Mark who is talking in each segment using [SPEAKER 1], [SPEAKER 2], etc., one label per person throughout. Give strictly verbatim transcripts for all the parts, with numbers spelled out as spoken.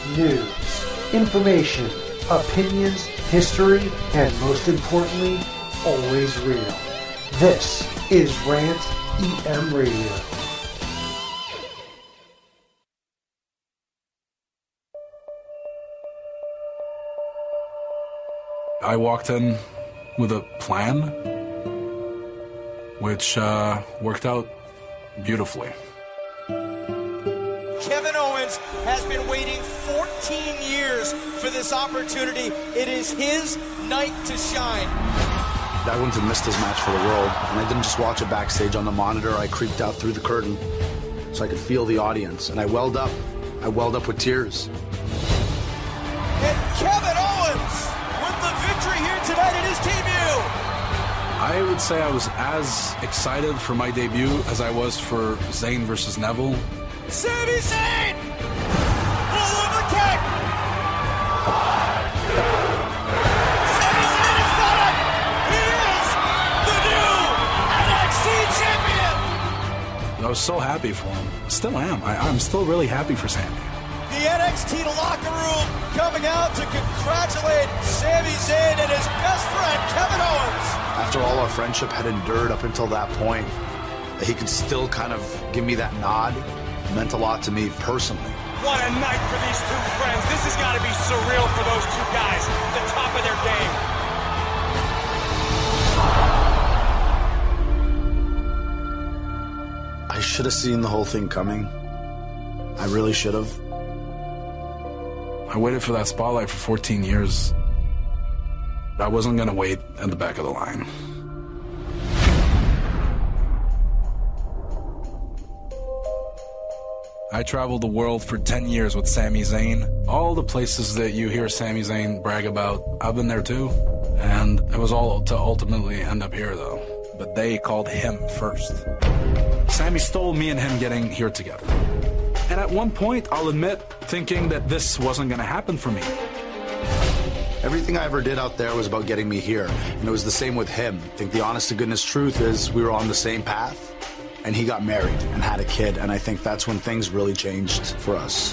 [SPEAKER 1] news, information, opinions, history, and most importantly, always real. This is Rant E M Radio.
[SPEAKER 2] I walked in with a plan, which uh, worked out beautifully.
[SPEAKER 3] Kevin Owens has been waiting fourteen years for this opportunity. It is his night to shine.
[SPEAKER 4] I wouldn't have missed this match for the world. And I didn't just watch it backstage on the monitor. I creeped out through the curtain so I could feel the audience. And I welled up. I welled up with tears.
[SPEAKER 3] And Kevin Owens with the victory here tonight in his debut.
[SPEAKER 2] I would say I was as excited for my debut as I was for Zayn versus Neville.
[SPEAKER 3] Sami Zayn! Full overkick! Sami Zayn has done it! He is the new N X T champion!
[SPEAKER 2] I was so happy for him. Still am. I, I'm still really happy for Sami.
[SPEAKER 3] The N X T locker room coming out to congratulate Sami Zayn and his best friend, Kevin Owens.
[SPEAKER 4] After all our friendship had endured up until that point, he could still kind of give me that nod. It meant a lot to me personally.
[SPEAKER 5] What a night for these two friends. This has got to be surreal for those two guys. The top of their game.
[SPEAKER 4] I should have seen the whole thing coming. I really should have.
[SPEAKER 2] I waited for that spotlight for fourteen years. I wasn't going to wait at the back of the line. I traveled the world for ten years with Sami Zayn. All the places that you hear Sami Zayn brag about, I've been there too. And it was all to ultimately end up here though. But they called him first. Sami stole me and him getting here together. And at one point, I'll admit, thinking that this wasn't going to happen for me.
[SPEAKER 4] Everything I ever did out there was about getting me here. And it was the same with him. I think the honest to goodness truth is we were on the same path. And he got married and had a kid. And I think that's when things really changed for us.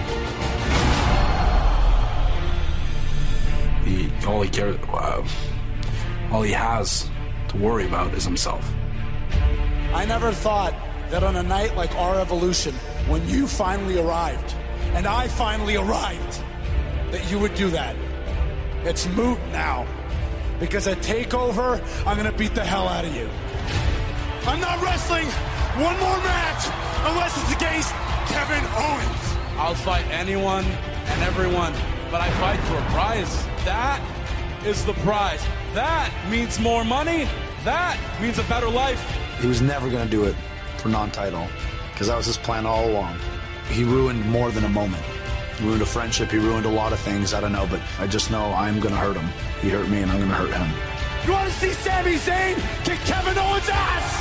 [SPEAKER 2] He, all he cares, uh, all he has to worry about is himself.
[SPEAKER 6] I never thought that on a night like our Evolution, when you finally arrived, and I finally arrived, that you would do that. It's moot now. Because at TakeOver, I'm going to beat the hell out of you. I'm not wrestling one more match unless it's against Kevin Owens.
[SPEAKER 5] I'll fight anyone and everyone, but I fight for a prize. That is the prize. That means more money. That means a better life.
[SPEAKER 4] He was never going to do it for non-title because that was his plan all along. He ruined more than a moment. He ruined a friendship. He ruined a lot of things. I don't know, but I just know I'm going to hurt him. He hurt me, and I'm going to hurt him.
[SPEAKER 6] You want to see Sami Zayn kick Kevin Owens' ass?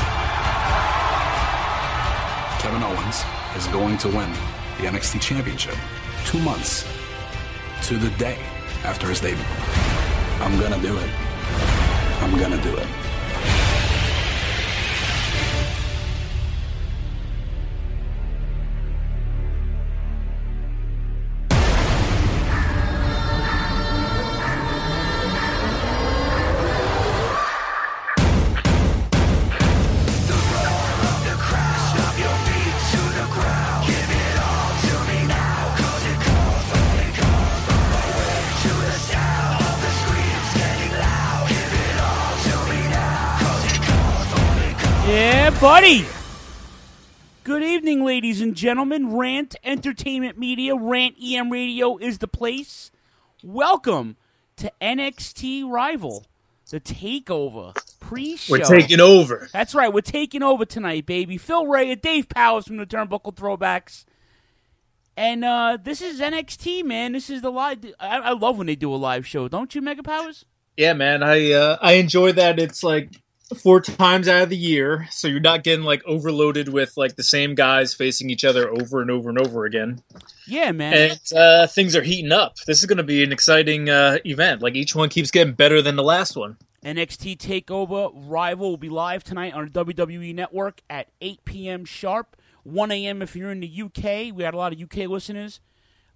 [SPEAKER 2] Kevin Owens is going to win the N X T Championship two months to the day after his debut. I'm going to do it. I'm going to do it.
[SPEAKER 7] Buddy! Good evening, ladies and gentlemen. Rant Entertainment Media, Rant E M Radio is the place. Welcome to N X T Rival, the TakeOver pre-show.
[SPEAKER 8] We're taking over.
[SPEAKER 7] That's right, we're taking over tonight, baby. Phil Ray and Dave Powers from the Turnbuckle Throwbacks. And uh, this is N X T, man. This is the live. I, I love when they do a live show, don't you, Mega Powers?
[SPEAKER 8] Yeah, man. I uh, I enjoy that. It's like four times out of the year, so you're not getting like overloaded with like the same guys facing each other over and over and over again.
[SPEAKER 7] Yeah, man.
[SPEAKER 8] And uh, things are heating up. This is going to be an exciting uh, event. Like each one keeps getting better than the last one.
[SPEAKER 7] N X T TakeOver Rival will be live tonight on the W W E Network at eight p.m. sharp, one a.m. if you're in the U K. We had a lot of U K listeners.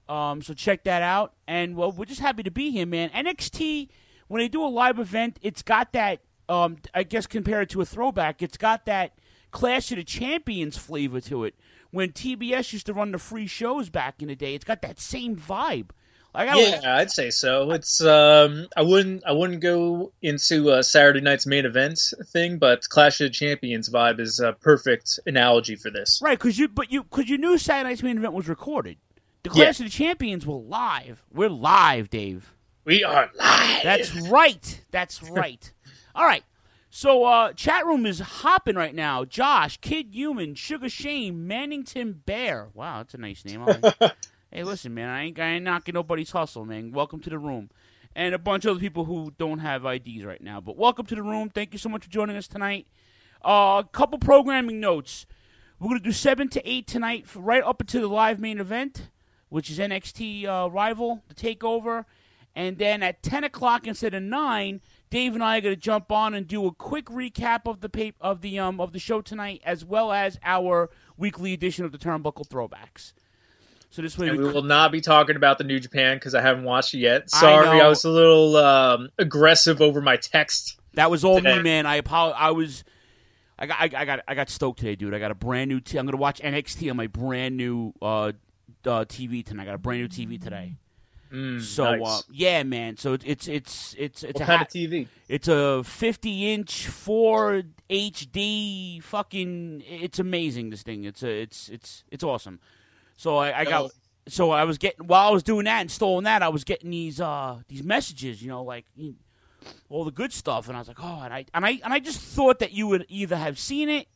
[SPEAKER 7] Um, so check that out. And, well, we're just happy to be here, man. N X T, when they do a live event, it's got that, um, I guess compared to a throwback, it's got that Clash of the Champions flavor to it. When T B S used to run the free shows back in the day, it's got that same vibe. Like, I
[SPEAKER 8] yeah, I'd say so. It's um, I wouldn't I wouldn't go into uh, Saturday night's main event thing, but Clash of the Champions vibe is a perfect analogy for this.
[SPEAKER 7] Right, because you but you because you knew Saturday night's main event was recorded. The Clash
[SPEAKER 8] Yeah.
[SPEAKER 7] of the Champions were live. We're live, Dave.
[SPEAKER 8] We are live.
[SPEAKER 7] That's right. That's right. All right. So, uh, chat room is hopping right now. Josh, Kid Human, Sugar Shane, Mannington Bear. Wow, that's a nice name. I like Hey, listen, man, I ain't, I ain't knocking nobody's hustle, man. Welcome to the room. And a bunch of other people who don't have I Ds right now. But welcome to the room. Thank you so much for joining us tonight. Uh, a couple programming notes. We're going to do seven to eight tonight, for right up into the live main event, which is N X T uh, Rival, the TakeOver. And then at ten o'clock instead of nine, Dave and I are going to jump on and do a quick recap of the pap- of the um of the show tonight, as well as our weekly edition of the Turnbuckle Throwbacks. So this way
[SPEAKER 8] And
[SPEAKER 7] we,
[SPEAKER 8] we will not be talking about the New Japan because I haven't watched it yet. Sorry,
[SPEAKER 7] I know.
[SPEAKER 8] I, was a little um, aggressive over my text.
[SPEAKER 7] That was all
[SPEAKER 8] today.
[SPEAKER 7] me, man. I apologize. I was, I got, I, I got, I got stoked today, dude. I got a brand new. T- I'm gonna watch N X T on my brand new uh, uh, T V tonight. I got a brand new T V today.
[SPEAKER 8] Mm,
[SPEAKER 7] So
[SPEAKER 8] nice.
[SPEAKER 7] uh, yeah, man. So it's it's it's it's it's
[SPEAKER 8] What
[SPEAKER 7] a
[SPEAKER 8] kind
[SPEAKER 7] ha-
[SPEAKER 8] of T V?
[SPEAKER 7] It's a fifty inch four H D fucking. It's amazing. This thing. It's a it's it's it's awesome. So I, I got.
[SPEAKER 8] No.
[SPEAKER 7] So I was getting while I was doing that, installing that, I was getting these uh these messages. You know, like you all the good stuff, and I was like, oh, and I and I and I just thought that you would either have seen it,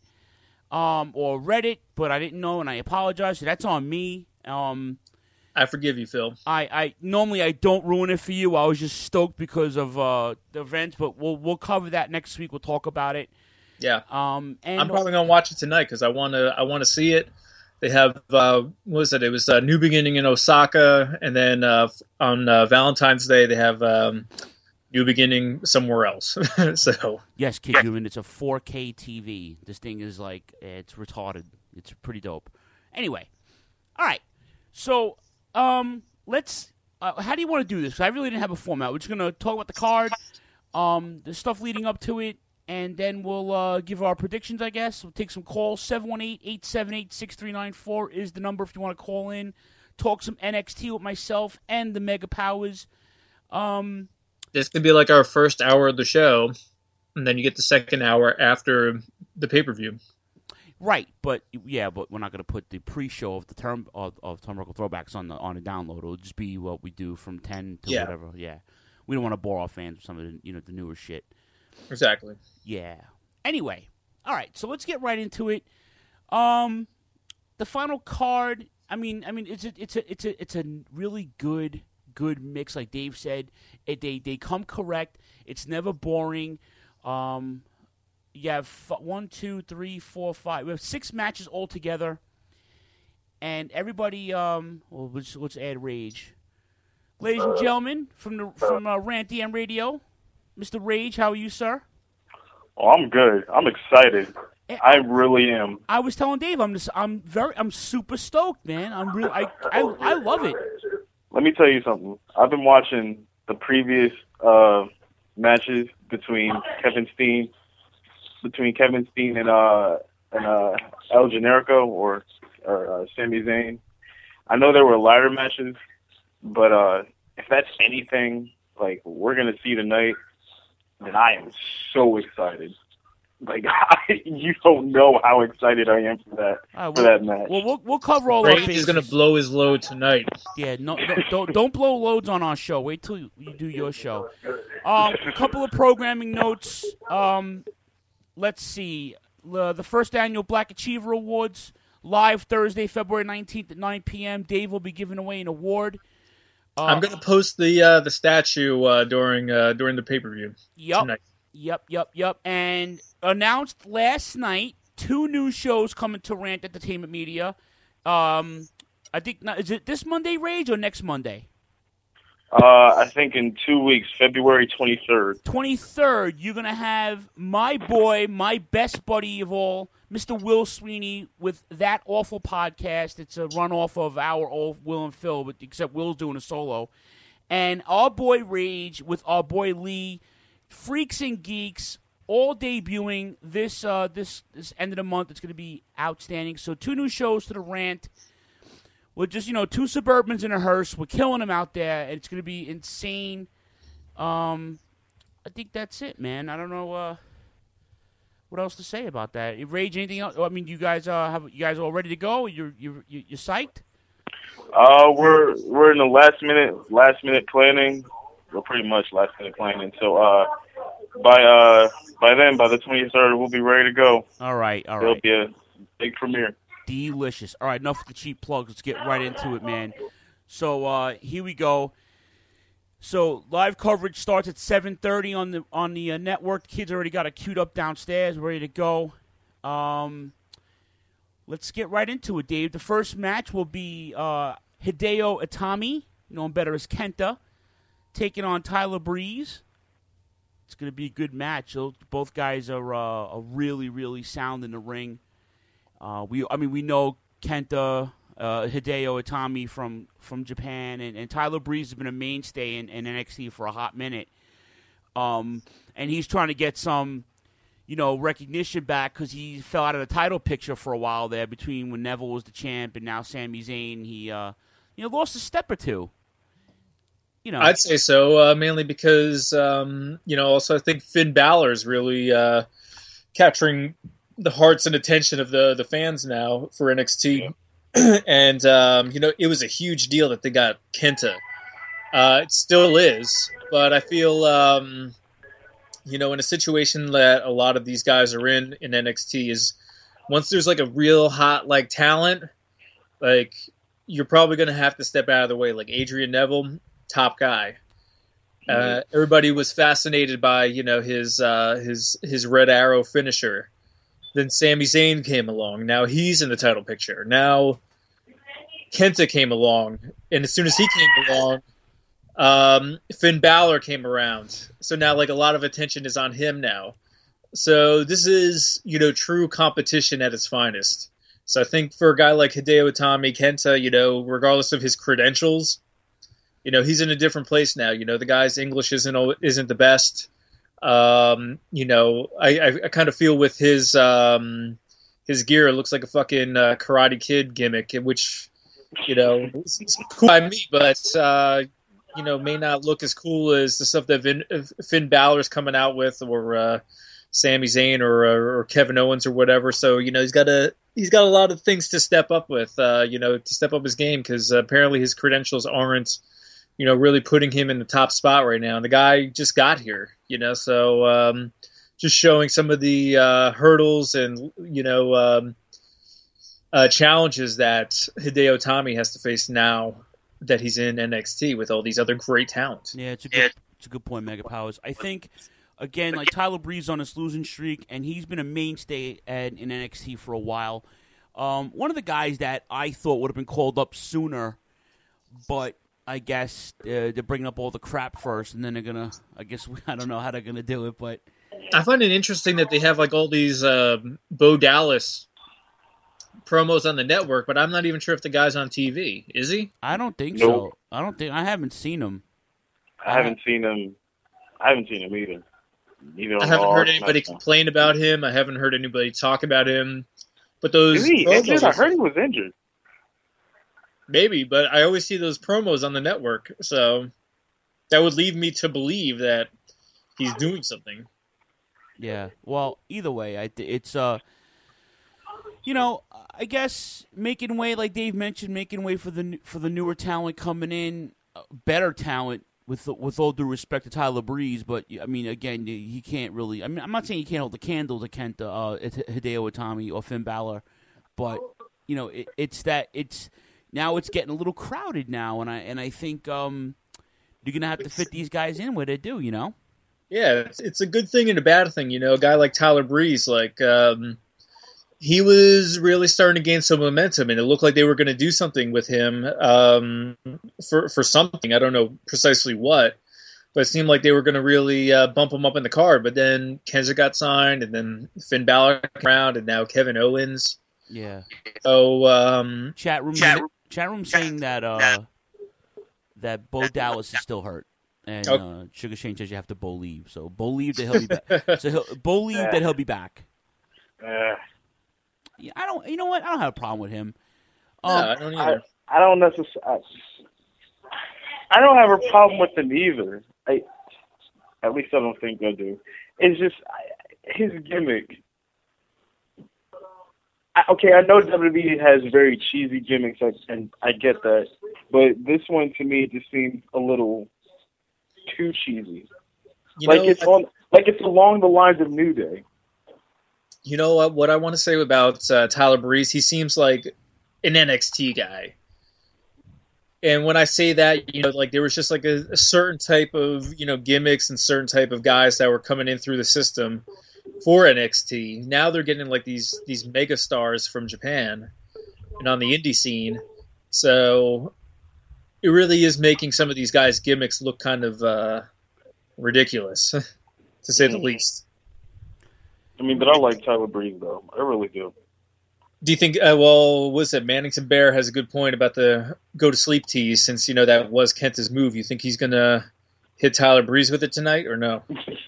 [SPEAKER 7] um, or read it, but I didn't know, and I apologize. So that's on me. Um.
[SPEAKER 8] I forgive you, Phil.
[SPEAKER 7] I, I normally I don't ruin it for you. I was just stoked because of uh, the events, but we'll we'll cover that next week. We'll talk about it.
[SPEAKER 8] Yeah,
[SPEAKER 7] Um, and
[SPEAKER 8] I'm probably gonna watch it tonight because I want to. I want to see it. They have uh, what was it? It was a New Beginning in Osaka, and then uh, on uh, Valentine's Day they have um, New Beginning somewhere else. So
[SPEAKER 7] yes, Kid Human, it's a four K T V. This thing is like it's retarded. It's pretty dope. Anyway, all right. So um, let's. Uh, how do you want to do this? 'Cause I really didn't have a format. We're just gonna talk about the card, um, the stuff leading up to it. And then we'll uh, give our predictions, I guess. We'll take some calls. seven one eight, eight seven eight, six three nine four is the number if you want to call in. Talk some N X T with myself and the Mega Powers. Um,
[SPEAKER 8] this could be like our first hour of the show, and then you get the second hour after the pay per view.
[SPEAKER 7] right, but yeah, but we're not going to put the pre-show of the term of, of Turnbuckle Throwbacks on the on the download. It'll just be what we do from ten to
[SPEAKER 8] Yeah.
[SPEAKER 7] whatever. Yeah, we don't want to bore our fans with some of the you know the newer shit.
[SPEAKER 8] Exactly.
[SPEAKER 7] Yeah. Anyway, all right. So let's get right into it. Um, the final card. I mean, I mean, it's a, it's a, it's a, it's a really good, good mix. Like Dave said, it, they they come correct. It's never boring. Um, you have f- one, two, three, four, five. We have six matches altogether, and everybody. Um, well, let's let's add Rage, ladies and gentlemen, from the from uh, Rant E M Radio. Mister Rage, how are you, sir?
[SPEAKER 9] Oh, I'm good. I'm excited. I really am.
[SPEAKER 7] I was telling Dave, I'm just, I'm very, I'm super stoked, man. I'm real, I, I, I love it.
[SPEAKER 9] Let me tell you something. I've been watching the previous uh, matches between Kevin Steen, between Kevin Steen and uh and uh El Generico or or uh, Sami Zayn. I know there were ladder matches, but uh, if that's anything like we're gonna see tonight, then I am so excited. Like I, you don't know how excited I am for that
[SPEAKER 7] All right,
[SPEAKER 9] for
[SPEAKER 7] well,
[SPEAKER 9] that match.
[SPEAKER 7] well, we'll we'll cover all our
[SPEAKER 8] Rage
[SPEAKER 7] bases.
[SPEAKER 8] is going to blow his load tonight.
[SPEAKER 7] Yeah, no, no, don't don't blow loads on our show. Wait till you, you do your show. Um, a couple of programming notes. Um, let's see. Uh, the first annual Black Achiever Awards live Thursday, February nineteenth at nine p.m. Dave will be giving away an award. Uh,
[SPEAKER 8] I'm going to post the uh, the statue uh, during uh, during the pay per view.
[SPEAKER 7] Yep.
[SPEAKER 8] Tonight.
[SPEAKER 7] Yep, yep, yep. And announced last night, two new shows coming to Rant Entertainment Media. Um, I think, now, is it this Monday, Rage, or next Monday?
[SPEAKER 9] Uh, I think in two weeks, February twenty-third.
[SPEAKER 7] twenty-third, you're going to have my boy, my best buddy of all, Mister Will Sweeney, with That Awful Podcast. It's a runoff of our old Will and Phil, but except Will's doing a solo. And our boy Rage with our boy Lee, Freaks and Geeks, all debuting this uh, this this end of the month. It's going to be outstanding. So two new shows to the Rant. We're just, you know, two Suburbans in a hearse. We're killing them out there, and it's going to be insane. Um, I think that's it, man. I don't know uh, what else to say about that. Rage, anything else? I mean, you guys uh, have you guys all ready to go? You're you you you psyched?
[SPEAKER 9] Uh, we're we're in the last minute last minute planning. We're pretty much last minute planning. So uh, by uh by then, by the twenty-third, we'll be ready to go.
[SPEAKER 7] All right, all
[SPEAKER 9] It'll
[SPEAKER 7] right.
[SPEAKER 9] be a big premiere.
[SPEAKER 7] Delicious. All right, enough of the cheap plugs. Let's get right into it, man. So uh, here we go. So live coverage starts at seven thirty on the on the uh, network. The kids already got it queued up downstairs, ready to go. Um, let's get right into it, Dave. The first match will be uh, Hideo Itami, known better as Kenta, taking on Tyler Breeze. It's going to be a good match. Both guys are, uh, are really, really sound in the ring. Uh, we, I mean, we know Kenta, uh, Hideo Itami from, from Japan, and, and Tyler Breeze has been a mainstay in, in N X T for a hot minute. Um, and he's trying to get some, you know, recognition back because he fell out of the title picture for a while there between when Neville was the champ and now Sami Zayn. He, uh, you know, lost a step or two. You know,
[SPEAKER 8] I'd say so, uh, mainly because, um, you know, also I think Finn Balor's really uh, capturing the hearts and attention of the, the fans now for N X T. Yeah. And, um, you know, it was a huge deal that they got Kenta. Uh, it still is, but I feel, um, you know, in a situation that a lot of these guys are in in N X T is once there's like a real hot, like, talent, like, you're probably going to have to step out of the way. Like Adrian Neville, top guy. Uh, everybody was fascinated by, you know, his uh, his his Red Arrow finisher. Then Sami Zayn came along. Now he's in the title picture. Now Kenta came along, and as soon as he came along, um, Finn Balor came around. So now, like, a lot of attention is on him now. So this is, you know, true competition at its finest. So I think for a guy like Hideo Itami, Kenta, you know, regardless of his credentials, you know, he's in a different place now. You know, the guy's English isn't isn't the best. Um, you know, I, I, I kind of feel with his um, his gear, it looks like a fucking uh, Karate Kid gimmick, which, you know, is cool by me, but, uh, you know, may not look as cool as the stuff that Vin, Finn Balor's coming out with, or uh, Sami Zayn, or, or or Kevin Owens, or whatever. So, you know, he's got a he's got a lot of things to step up with, uh, you know, to step up his game, because uh, apparently his credentials aren't, you know, really putting him in the top spot right now. And the guy just got here, you know, so um, just showing some of the uh, hurdles and, you know, um, uh, challenges that Hideo Itami has to face now that he's in N X T with all these other great talent.
[SPEAKER 7] Yeah, it's a good, it's a good point, Mega Powers. I think, again, like Tyler Breeze on his losing streak, and he's been a mainstay at, in N X T for a while. Um, one of the guys that I thought would have been called up sooner, but I guess uh, they're bringing up all the crap first, and then they're gonna. I guess I don't know how they're gonna do it, but
[SPEAKER 8] I find it interesting that they have like all these uh, Bo Dallas promos on the network, but I'm not even sure if the guy's on T V. Is he?
[SPEAKER 7] I don't think
[SPEAKER 9] Nope.
[SPEAKER 7] so. I don't think I haven't seen him.
[SPEAKER 9] I haven't seen him. I haven't seen him either. Either
[SPEAKER 8] I haven't
[SPEAKER 9] on
[SPEAKER 8] heard
[SPEAKER 9] Raw or
[SPEAKER 8] anybody
[SPEAKER 9] SmackDown.
[SPEAKER 8] complain about him. I haven't heard anybody talk about him. But those
[SPEAKER 9] Is he
[SPEAKER 8] promos
[SPEAKER 9] injured? I
[SPEAKER 8] are-
[SPEAKER 9] heard he was injured.
[SPEAKER 8] Maybe, but I always see those promos on the network, so that would lead me to believe that he's doing something.
[SPEAKER 7] Yeah. Well, either way, I th- it's uh, you know, I guess making way, like Dave mentioned, making way for the n- for the newer talent coming in, uh, better talent. With with all due respect to Tyler Breeze, but I mean, again, he can't really. I mean, I'm not saying he can't hold the candle to Kenta, uh, Hideo Itami, or Finn Balor, but you know, it, it's that it's. Now it's getting a little crowded now, and I and I think um, you're gonna have to fit these guys in where they do, you know.
[SPEAKER 8] Yeah, it's, it's a good thing and a bad thing, you know. A guy like Tyler Breeze, like um, he was really starting to gain some momentum, and it looked like they were going to do something with him um, for for something. I don't know precisely what, but it seemed like they were going to really uh, bump him up in the card. But then Kenseth got signed, and then Finn Balor came around, and now Kevin Owens.
[SPEAKER 7] Yeah.
[SPEAKER 8] So um,
[SPEAKER 7] chat room,
[SPEAKER 8] chat,
[SPEAKER 7] chat room saying that uh, that Bo Dallas is still hurt. And
[SPEAKER 8] okay.
[SPEAKER 7] uh, Sugar Shane says you have to believe. So believe that he'll be back. So he'll, believe that he'll be back.
[SPEAKER 9] Uh,
[SPEAKER 7] yeah, I don't. You know what? I don't have a problem with him.
[SPEAKER 8] Um, no, I don't either.
[SPEAKER 9] I, I don't necessarily. I, I don't have a problem with him either. I, at least I don't think I do. It's just I, his gimmick. I, okay, I know W W E has very cheesy gimmicks, and I get that. But this one to me just seems a little too cheesy.
[SPEAKER 8] You
[SPEAKER 9] like
[SPEAKER 8] know,
[SPEAKER 9] it's on, like it's along the lines of New Day.
[SPEAKER 8] You know what? What I want to say about uh, Tyler Breeze, he seems like an N X T guy. And when I say that, you know, like there was just like a, a certain type of, you know, gimmicks and certain type of guys that were coming in through the system for N X T. Now they're getting like these these mega stars from Japan and on the indie scene. So it really is making some of these guys' gimmicks look kind of uh, ridiculous, to say the least.
[SPEAKER 9] I mean, but I like Tyler Breeze, though. I really do.
[SPEAKER 8] Do you think, uh, well, was it Mannington Bear has a good point about the go-to-sleep tease, since, you know, that was Kenta's move. You think he's going to hit Tyler Breeze with it tonight, or no?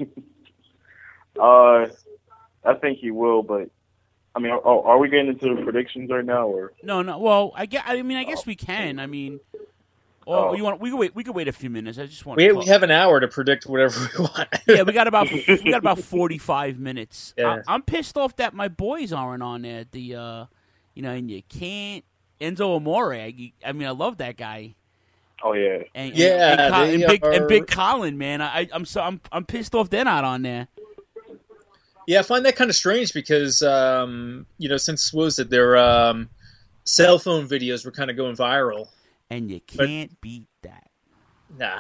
[SPEAKER 9] uh, I think he will, but, I mean, oh, are we getting into the predictions right now, or?
[SPEAKER 7] No, no, well, I, guess, I mean, I guess we can. I mean... Or oh. you want? We can wait. We can wait a few minutes. I just want.
[SPEAKER 8] We we have an hour to predict whatever we want.
[SPEAKER 7] yeah, we got about we got about forty five minutes.
[SPEAKER 8] Yeah.
[SPEAKER 7] I, I'm pissed off that my boys aren't on there. The uh, you know, and you can't Enzo Amore. I, I mean, I love that guy.
[SPEAKER 9] Oh yeah,
[SPEAKER 7] and,
[SPEAKER 8] yeah,
[SPEAKER 7] and, and, Col- and big
[SPEAKER 8] are...
[SPEAKER 7] and big Colin, man. I I'm so I'm I'm pissed off they're not on there.
[SPEAKER 8] Yeah, I find that kind of strange because um, you know, since what was it their um, cell phone videos were kind of going viral.
[SPEAKER 7] And you can't but, beat that.
[SPEAKER 8] Nah.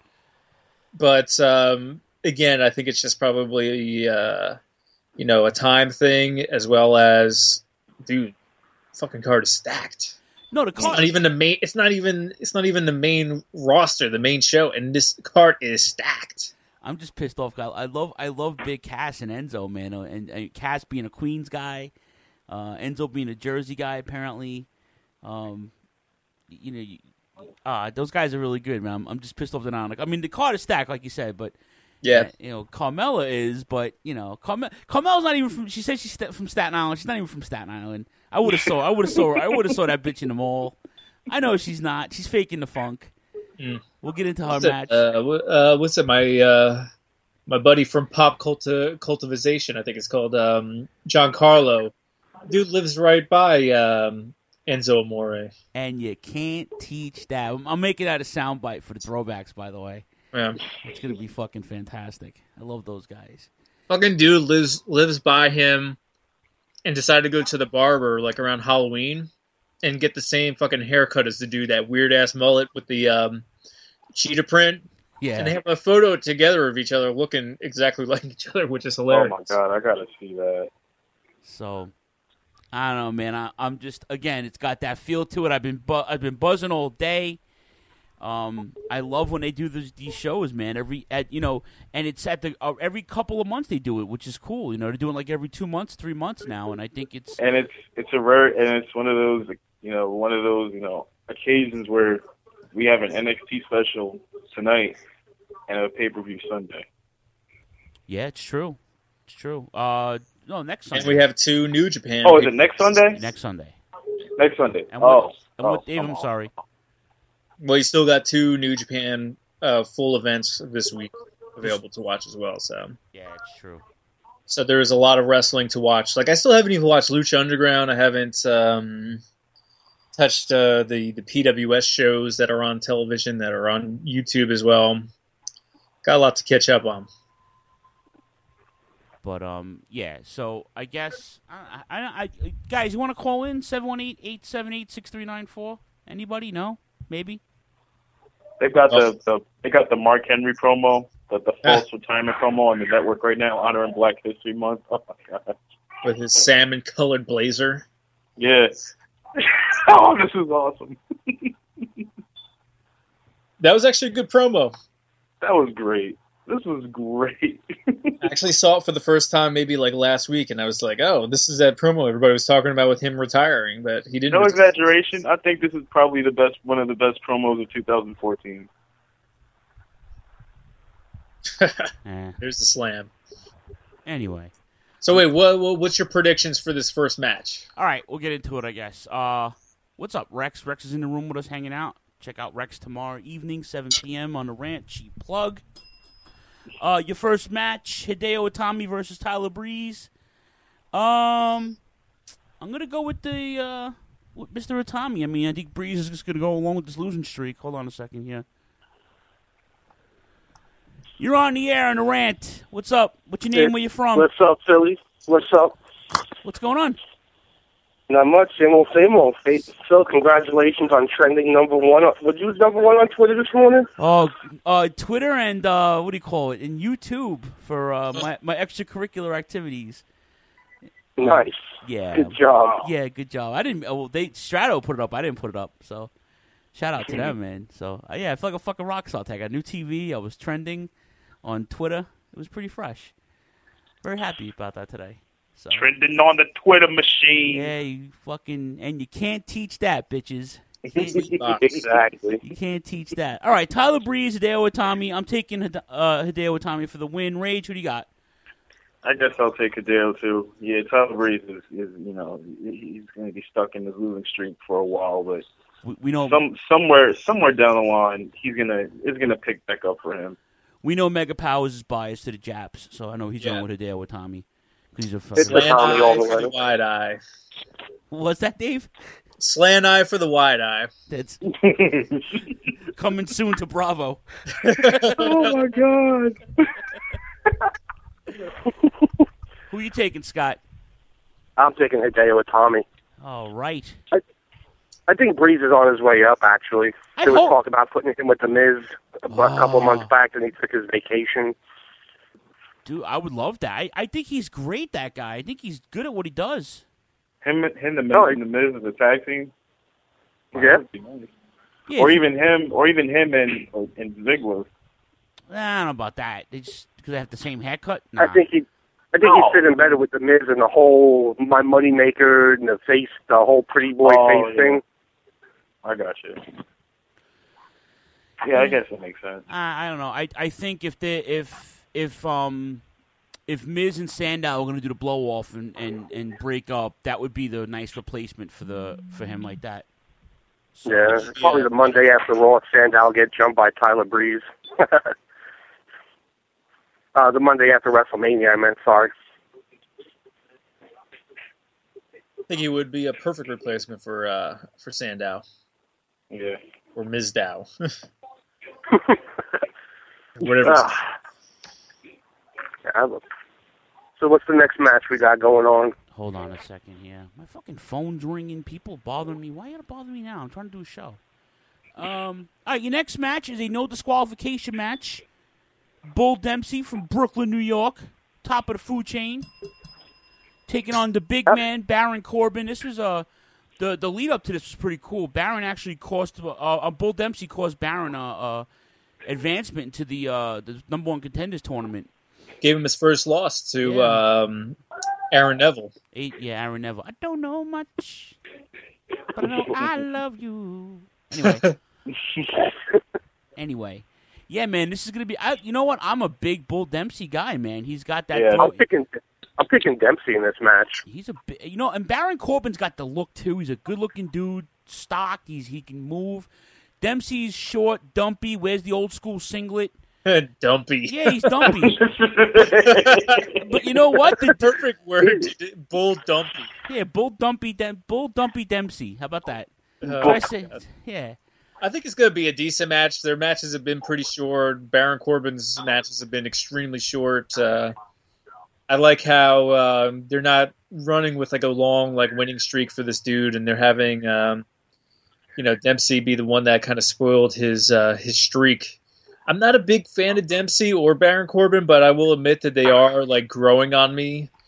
[SPEAKER 8] But, um, again, I think it's just probably, uh, you know, a time thing as well as, dude, fucking card is stacked.
[SPEAKER 7] No, the card...
[SPEAKER 8] It's not even the main, it's not even, it's not even the main roster, the main show, and this card is stacked.
[SPEAKER 7] I'm just pissed off. I love, I love Big Cass and Enzo, man. And, and Cass being a Queens guy, uh, Enzo being a Jersey guy, apparently. Um... You know, you, uh, those guys are really good, man. I'm, I'm just pissed off that I'm like, I mean, the card is stacked, like you said, but
[SPEAKER 8] yeah,
[SPEAKER 7] uh, you know, Carmella is, but you know, Carmella, Carmella's not even from. She said she's st- from Staten Island. She's not even from Staten Island. I would have saw, I would have saw, I would have saw that bitch in the mall. I know she's not. She's faking the funk.
[SPEAKER 8] Mm.
[SPEAKER 7] We'll get into her
[SPEAKER 8] what's
[SPEAKER 7] match.
[SPEAKER 8] It, uh, uh, what's it? My uh, my buddy from Pop Culti- Cultivization, I think it's called um, John Carlo. Dude lives right by. Um, Enzo Amore.
[SPEAKER 7] And you can't teach that. I'm making that a soundbite for the throwbacks, by the way.
[SPEAKER 8] Yeah.
[SPEAKER 7] It's going to be fucking fantastic. I love those guys.
[SPEAKER 8] Fucking dude lives lives by him and decided to go to the barber like around Halloween and get the same fucking haircut as the dude, that weird-ass mullet with the um, cheetah print.
[SPEAKER 7] Yeah.
[SPEAKER 8] And they have a photo together of each other looking exactly like each other, which is hilarious.
[SPEAKER 9] Oh, my God. I got to see that.
[SPEAKER 7] So... I don't know, man. I, I'm just again. It's got that feel to it. I've been bu- I've been buzzing all day. Um, I love when they do these, these shows, man. Every at you know, and it's at the uh, every couple of months they do it, which is cool. You know, they're doing like every two months, three months now, and I think it's
[SPEAKER 9] and it's it's a rare and it's one of those you know one of those you know occasions where we have an N X T special tonight and a pay per view Sunday.
[SPEAKER 7] Yeah, it's true. It's true. Uh. No, next Sunday.
[SPEAKER 8] And we have two New Japan.
[SPEAKER 9] Oh, is it next Sunday?
[SPEAKER 7] Next Sunday.
[SPEAKER 9] Next Sunday.
[SPEAKER 7] And what,
[SPEAKER 9] oh.
[SPEAKER 7] And what,
[SPEAKER 9] oh,
[SPEAKER 7] Dave, I'm sorry.
[SPEAKER 8] Well, you still got two New Japan uh, full events this week available to watch as well. So
[SPEAKER 7] yeah, it's true.
[SPEAKER 8] So there is a lot of wrestling to watch. Like I still haven't even watched Lucha Underground. I haven't um, touched uh, the the P W S shows that are on television that are on YouTube as well. Got a lot to catch up on.
[SPEAKER 7] But, um, yeah, so I guess, I, I, I guys, you want to call in seven one eight, eight seven eight, six three nine four? Anybody? No? Maybe?
[SPEAKER 9] They've got oh. the, the they got the Mark Henry promo, the, the false retirement promo on the network right now, honoring Black History Month. Oh, my God.
[SPEAKER 8] with his salmon-colored blazer.
[SPEAKER 9] Yes. Oh, this is awesome.
[SPEAKER 8] That was actually a good promo.
[SPEAKER 9] That was great. This was great.
[SPEAKER 8] I actually saw it for the first time maybe like last week, and I was like, oh, this is that promo everybody was talking about with him retiring, but he didn't.
[SPEAKER 9] No
[SPEAKER 8] retire.
[SPEAKER 9] exaggeration. I think this is probably the best, one of the best promos of two thousand fourteen.
[SPEAKER 7] Eh.
[SPEAKER 8] Here's the slam.
[SPEAKER 7] Anyway.
[SPEAKER 8] So wait, what, what what's your predictions for this first match?
[SPEAKER 7] All right, we'll get into it, I guess. Uh, what's up, Rex? Rex is in the room with us hanging out. Check out Rex tomorrow evening, seven p.m. on the Rant. Cheap plug. Uh, your first match, Hideo Itami versus Tyler Breeze. Um, I'm gonna go with the uh, with Mister Itami. I mean, I think Breeze is just gonna go along with this losing streak. Hold on a second here. You're on the air on the Rant. What's up? What's your name? Where you from?
[SPEAKER 10] What's up, Philly? What's up?
[SPEAKER 7] What's going on?
[SPEAKER 10] Not much. Same old, same old. Hey, Phil, congratulations on trending number one. Would you was number one on Twitter this morning?
[SPEAKER 7] Oh, uh, Twitter and uh, what do you call it? And YouTube for uh, my my extracurricular activities.
[SPEAKER 10] Nice.
[SPEAKER 7] Yeah.
[SPEAKER 10] Good job.
[SPEAKER 7] Yeah, good job. I didn't. Oh, they Strato put it up. I didn't put it up. So, shout out to them, man. So, uh, yeah, I feel like a fucking rock star. I got a new T V. I was trending on Twitter. It was pretty fresh. Very happy about that today. So.
[SPEAKER 9] Trending on the Twitter machine.
[SPEAKER 7] Yeah, you fucking, and you can't teach that, bitches. You can't,
[SPEAKER 10] Exactly.
[SPEAKER 7] you can't teach that. All right, Tyler Breeze, Hideo Itami. I'm taking Hide- uh, Hideo Itami for the win. Rage, who do you got?
[SPEAKER 9] I guess I'll take Hideo too. Yeah, Tyler Breeze is, is you know, he's going to be stuck in this losing streak for a while, but
[SPEAKER 7] we, we know
[SPEAKER 9] some somewhere somewhere down the line, he's gonna it's gonna pick back up for him.
[SPEAKER 7] We know Mega Powers is biased to the Japs, so I know he's
[SPEAKER 8] Yeah.
[SPEAKER 7] going with Hideo Itami. He's a
[SPEAKER 10] It's
[SPEAKER 7] fucking...
[SPEAKER 10] the
[SPEAKER 8] Slant
[SPEAKER 10] Tommy
[SPEAKER 8] eye
[SPEAKER 10] all the
[SPEAKER 8] for
[SPEAKER 10] way.
[SPEAKER 8] the wide eye.
[SPEAKER 7] What's that, Dave?
[SPEAKER 8] Slant eye for the wide eye.
[SPEAKER 7] That's coming soon to Bravo.
[SPEAKER 10] Oh, my God.
[SPEAKER 7] Who you taking, Scott?
[SPEAKER 10] I'm taking Hideo Itami.
[SPEAKER 7] All right.
[SPEAKER 10] I think Breeze is on his way up, actually.
[SPEAKER 7] I
[SPEAKER 10] There was
[SPEAKER 7] hope-
[SPEAKER 10] talk about putting him with The Miz a, a couple
[SPEAKER 7] Oh.
[SPEAKER 10] months back, and he took his vacation.
[SPEAKER 7] Dude, I would love that. I, I think he's great, that guy. I think he's good at what he does.
[SPEAKER 9] Him, him, the Miz,
[SPEAKER 10] No,
[SPEAKER 9] and the Miz as a tag team.
[SPEAKER 10] Yeah.
[SPEAKER 9] That'd be nice.
[SPEAKER 7] Yeah,
[SPEAKER 9] Or
[SPEAKER 7] if-
[SPEAKER 9] even him, or even him and and Ziggler.
[SPEAKER 7] I don't know about that. They just because they have the same haircut. Nah.
[SPEAKER 10] I think he, I think
[SPEAKER 9] No.
[SPEAKER 10] he'd fit in better with The Miz and the whole my moneymaker and the face, the whole pretty boy
[SPEAKER 9] Oh,
[SPEAKER 10] face
[SPEAKER 9] yeah.
[SPEAKER 10] thing.
[SPEAKER 9] I got you. Yeah, I guess that makes sense.
[SPEAKER 7] I, I don't know. I I think if they if if um if Miz and Sandow are going to do the blow off and, and, and break up, that would be the nice replacement for the for him like that. So,
[SPEAKER 10] Yeah, probably the Monday after Raw, Sandow get jumped by Tyler Breeze. uh, the Monday after WrestleMania, I meant, sorry.
[SPEAKER 8] I think he would be a perfect replacement for uh, for Sandow
[SPEAKER 9] Yeah.
[SPEAKER 8] or Mizdow. Whatever.
[SPEAKER 10] Ah. Yeah, look. So what's the next match we got going on?
[SPEAKER 7] Hold on a second here. My fucking phone's ringing. People bothering me. Why you gotta bother me now? I'm trying to do a show. Um. All right, your next match is a no disqualification match. Bull Dempsey from Brooklyn, New York, top of the food chain, taking on the big man Baron Corbin. This was a the the lead up to this was pretty cool. Baron actually cost uh, uh Bull Dempsey caused Baron a, a advancement into the uh the number one contenders tournament.
[SPEAKER 8] Gave him his first loss to
[SPEAKER 7] Yeah.
[SPEAKER 8] um, Aaron Neville.
[SPEAKER 7] Eight, yeah, Aaron Neville. I don't know much, but I know I love you. Anyway, anyway, yeah, man, this is gonna be. I, you know what? I'm a big Bull Dempsey guy, man. He's got that.
[SPEAKER 9] Yeah.
[SPEAKER 7] throw-
[SPEAKER 10] I'm picking, I'm picking Dempsey in this match.
[SPEAKER 7] He's a, bi- you know, and Baron Corbin's got the look too. He's a good-looking dude, stocked. He's he can move. Dempsey's short, dumpy. Wears the old school singlet.
[SPEAKER 8] Dumpy.
[SPEAKER 7] Yeah, he's dumpy. But you know what? The
[SPEAKER 8] Perfect word. Bull Dumpy.
[SPEAKER 7] yeah, Bull Dumpy, Dem- Bull Dumpy Dempsey. How about that?
[SPEAKER 8] Uh,
[SPEAKER 7] Did I say, yeah.
[SPEAKER 8] I think it's going to be a decent match. Their matches have been pretty short. Baron Corbin's matches have been extremely short. Uh, I like how um, they're not running with like a long like winning streak for this dude, and they're having um, you know Dempsey be the one that kind of spoiled his uh, his streak. I'm not a big fan of Dempsey or Baron Corbin, but I will admit that they are like growing on me.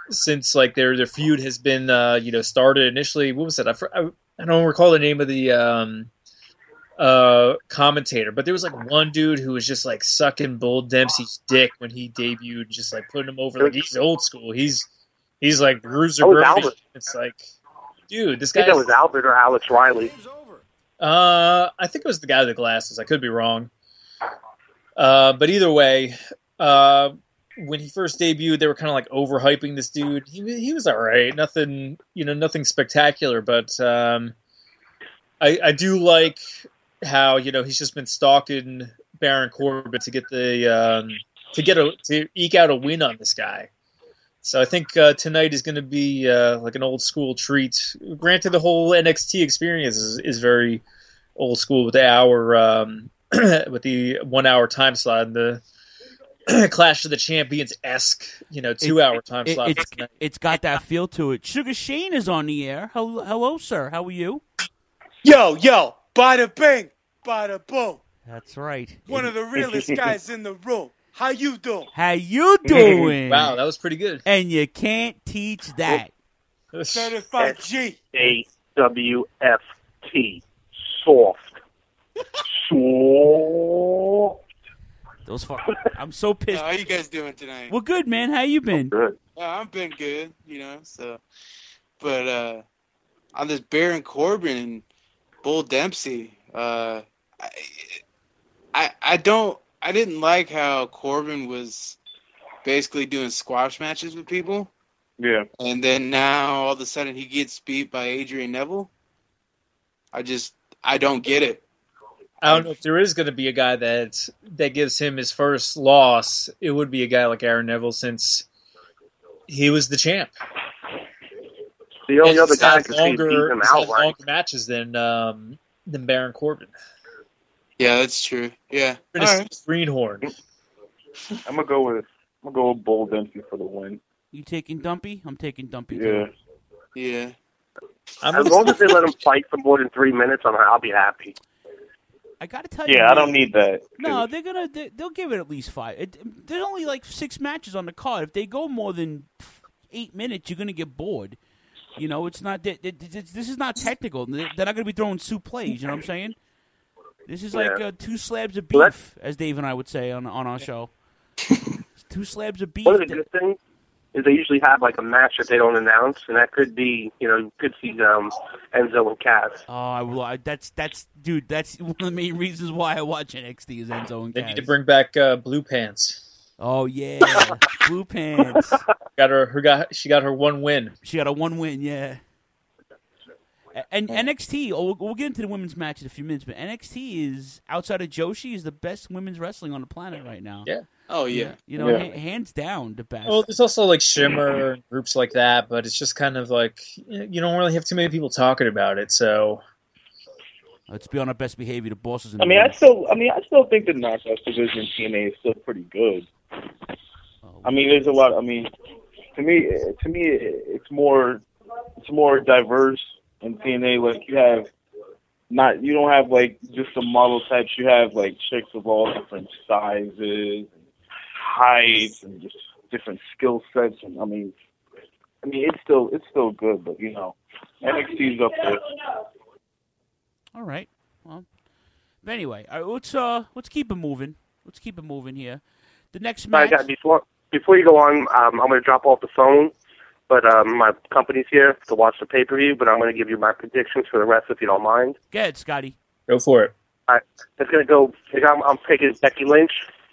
[SPEAKER 8] since like their their feud has been uh, you know started initially. What was it? I, I, I don't recall the name of the um, uh, commentator, but there was like one dude who was just like sucking Bull Dempsey's dick when he debuted, just like putting him over. Like he's old school. He's he's like Bruiser Brody. It's like, dude, this guy.
[SPEAKER 10] I think that was Albert or Alex Riley.
[SPEAKER 8] Uh, I think it was the guy with the glasses. I could be wrong. Uh, but either way, uh, when he first debuted, they were kind of like overhyping this dude. He he was all right, nothing you know, nothing spectacular. But um, I I do like how you know he's just been stalking Baron Corbin to get the um, to get a to eke out a win on this guy. So I think uh, tonight is going to be uh, like an old school treat. Granted, the whole N X T experience is, is very old school with the hour, um, with the one hour time slot and the Clash of the Champions esque, you know, two it, hour time
[SPEAKER 7] it,
[SPEAKER 8] slot.
[SPEAKER 7] It's, it's got that feel to it. Sugar Shane is on the air. Hello, hello, sir. How are you?
[SPEAKER 11] Yo, yo, bada bing, bada boom.
[SPEAKER 7] That's right.
[SPEAKER 11] One of the realest guys in the room. How you doing?
[SPEAKER 7] How you doing?
[SPEAKER 8] Wow, that was pretty good.
[SPEAKER 7] And you can't teach that.
[SPEAKER 11] Certified G.
[SPEAKER 10] A W F T. Soft. Soft.
[SPEAKER 7] Those fuck. I'm so pissed.
[SPEAKER 11] How you guys doing tonight?
[SPEAKER 7] Well, good, man. How you been?
[SPEAKER 10] Good.
[SPEAKER 11] Uh, I've been good, you know. So, but uh, on this Baron Corbin and Bull Dempsey, uh, I, I, I don't. I didn't like how Corbin was basically doing squash matches with people.
[SPEAKER 9] Yeah.
[SPEAKER 11] And then now all of a sudden he gets beat by Adrian Neville. I just, I don't get it.
[SPEAKER 8] I don't know if there is going to be a guy that that gives him his first loss. It would be a guy like Aaron Neville since he was the champ.
[SPEAKER 10] The only
[SPEAKER 8] and
[SPEAKER 10] other guy
[SPEAKER 8] can
[SPEAKER 10] can beat him outright.
[SPEAKER 8] Longer matches than um, than Baron Corbin.
[SPEAKER 11] Yeah, that's true. Yeah.
[SPEAKER 8] All right. Greenhorn.
[SPEAKER 9] I'm gonna go with I'm gonna go with Bull Dempsey for the win.
[SPEAKER 7] You taking Dumpy? I'm taking Dumpy.
[SPEAKER 9] Yeah.
[SPEAKER 7] Too.
[SPEAKER 11] Yeah.
[SPEAKER 10] I'm as long as they let him fight for more than three minutes, I'm, I'll be happy.
[SPEAKER 7] I gotta tell you.
[SPEAKER 9] Yeah,
[SPEAKER 7] man,
[SPEAKER 9] I don't need that.
[SPEAKER 7] No, they're gonna. They, they'll give it at least five. It, there's only like six matches on the card. If they go more than eight minutes, you're gonna get bored. You know, it's not. They, they, this is not technical. They're not gonna be throwing suplex. You know what I'm saying? This is like
[SPEAKER 10] Yeah.
[SPEAKER 7] uh, two slabs of beef,
[SPEAKER 10] Well,
[SPEAKER 7] as Dave and I would say on on our show. Two slabs of beef.
[SPEAKER 10] One of the good things is they usually have like a match that they don't announce, and that could be, you know, you could see um, Enzo and Cass.
[SPEAKER 7] Oh, I, will- I, that's that's dude. That's one of the main reasons why I watch N X T is Enzo and
[SPEAKER 8] They
[SPEAKER 7] Cass.
[SPEAKER 8] need to bring back uh, Blue Pants.
[SPEAKER 7] Oh yeah, Blue Pants.
[SPEAKER 8] Got her. Who got? She got her one win.
[SPEAKER 7] She got a one win. Yeah. And N X T, oh, we'll, we'll get into the women's match in a few minutes, but N X T is, outside of Joshi, is the best women's wrestling on the planet right now.
[SPEAKER 8] Yeah.
[SPEAKER 11] Oh, yeah.
[SPEAKER 7] You know,
[SPEAKER 9] Yeah.
[SPEAKER 7] ha- hands down, the best.
[SPEAKER 8] Well, there's also like Shimmer and groups like that, but it's just kind of like you don't really have too many people talking about it. So
[SPEAKER 7] Let's be on our best behavior. The bosses in the
[SPEAKER 9] I mean, I
[SPEAKER 7] room.
[SPEAKER 9] still, I mean, I still think the knockout division in T N A is still pretty good.
[SPEAKER 7] Oh,
[SPEAKER 9] I mean, there's a lot. I mean, to me, to me, it's more, it's more diverse in T N A. Like you have, not you don't have like just the model types. You have like chicks of all different sizes, and heights, and just different skill sets. And I mean, I mean, it's still, it's still good, but you know, N X T's up there.
[SPEAKER 7] All right. Well, but anyway, all right, let's uh, let's keep it moving. Let's keep it moving here. The next
[SPEAKER 10] All
[SPEAKER 7] match.
[SPEAKER 10] right, guys, before before you go on, um, I'm going to drop off the phone, but um, my company's here to watch the pay per view. But I'm going to give you my predictions for the rest, if you don't mind.
[SPEAKER 7] Go ahead, Scotty.
[SPEAKER 8] go for it.
[SPEAKER 10] All right, it's going to go. I'm, I'm picking Becky Lynch.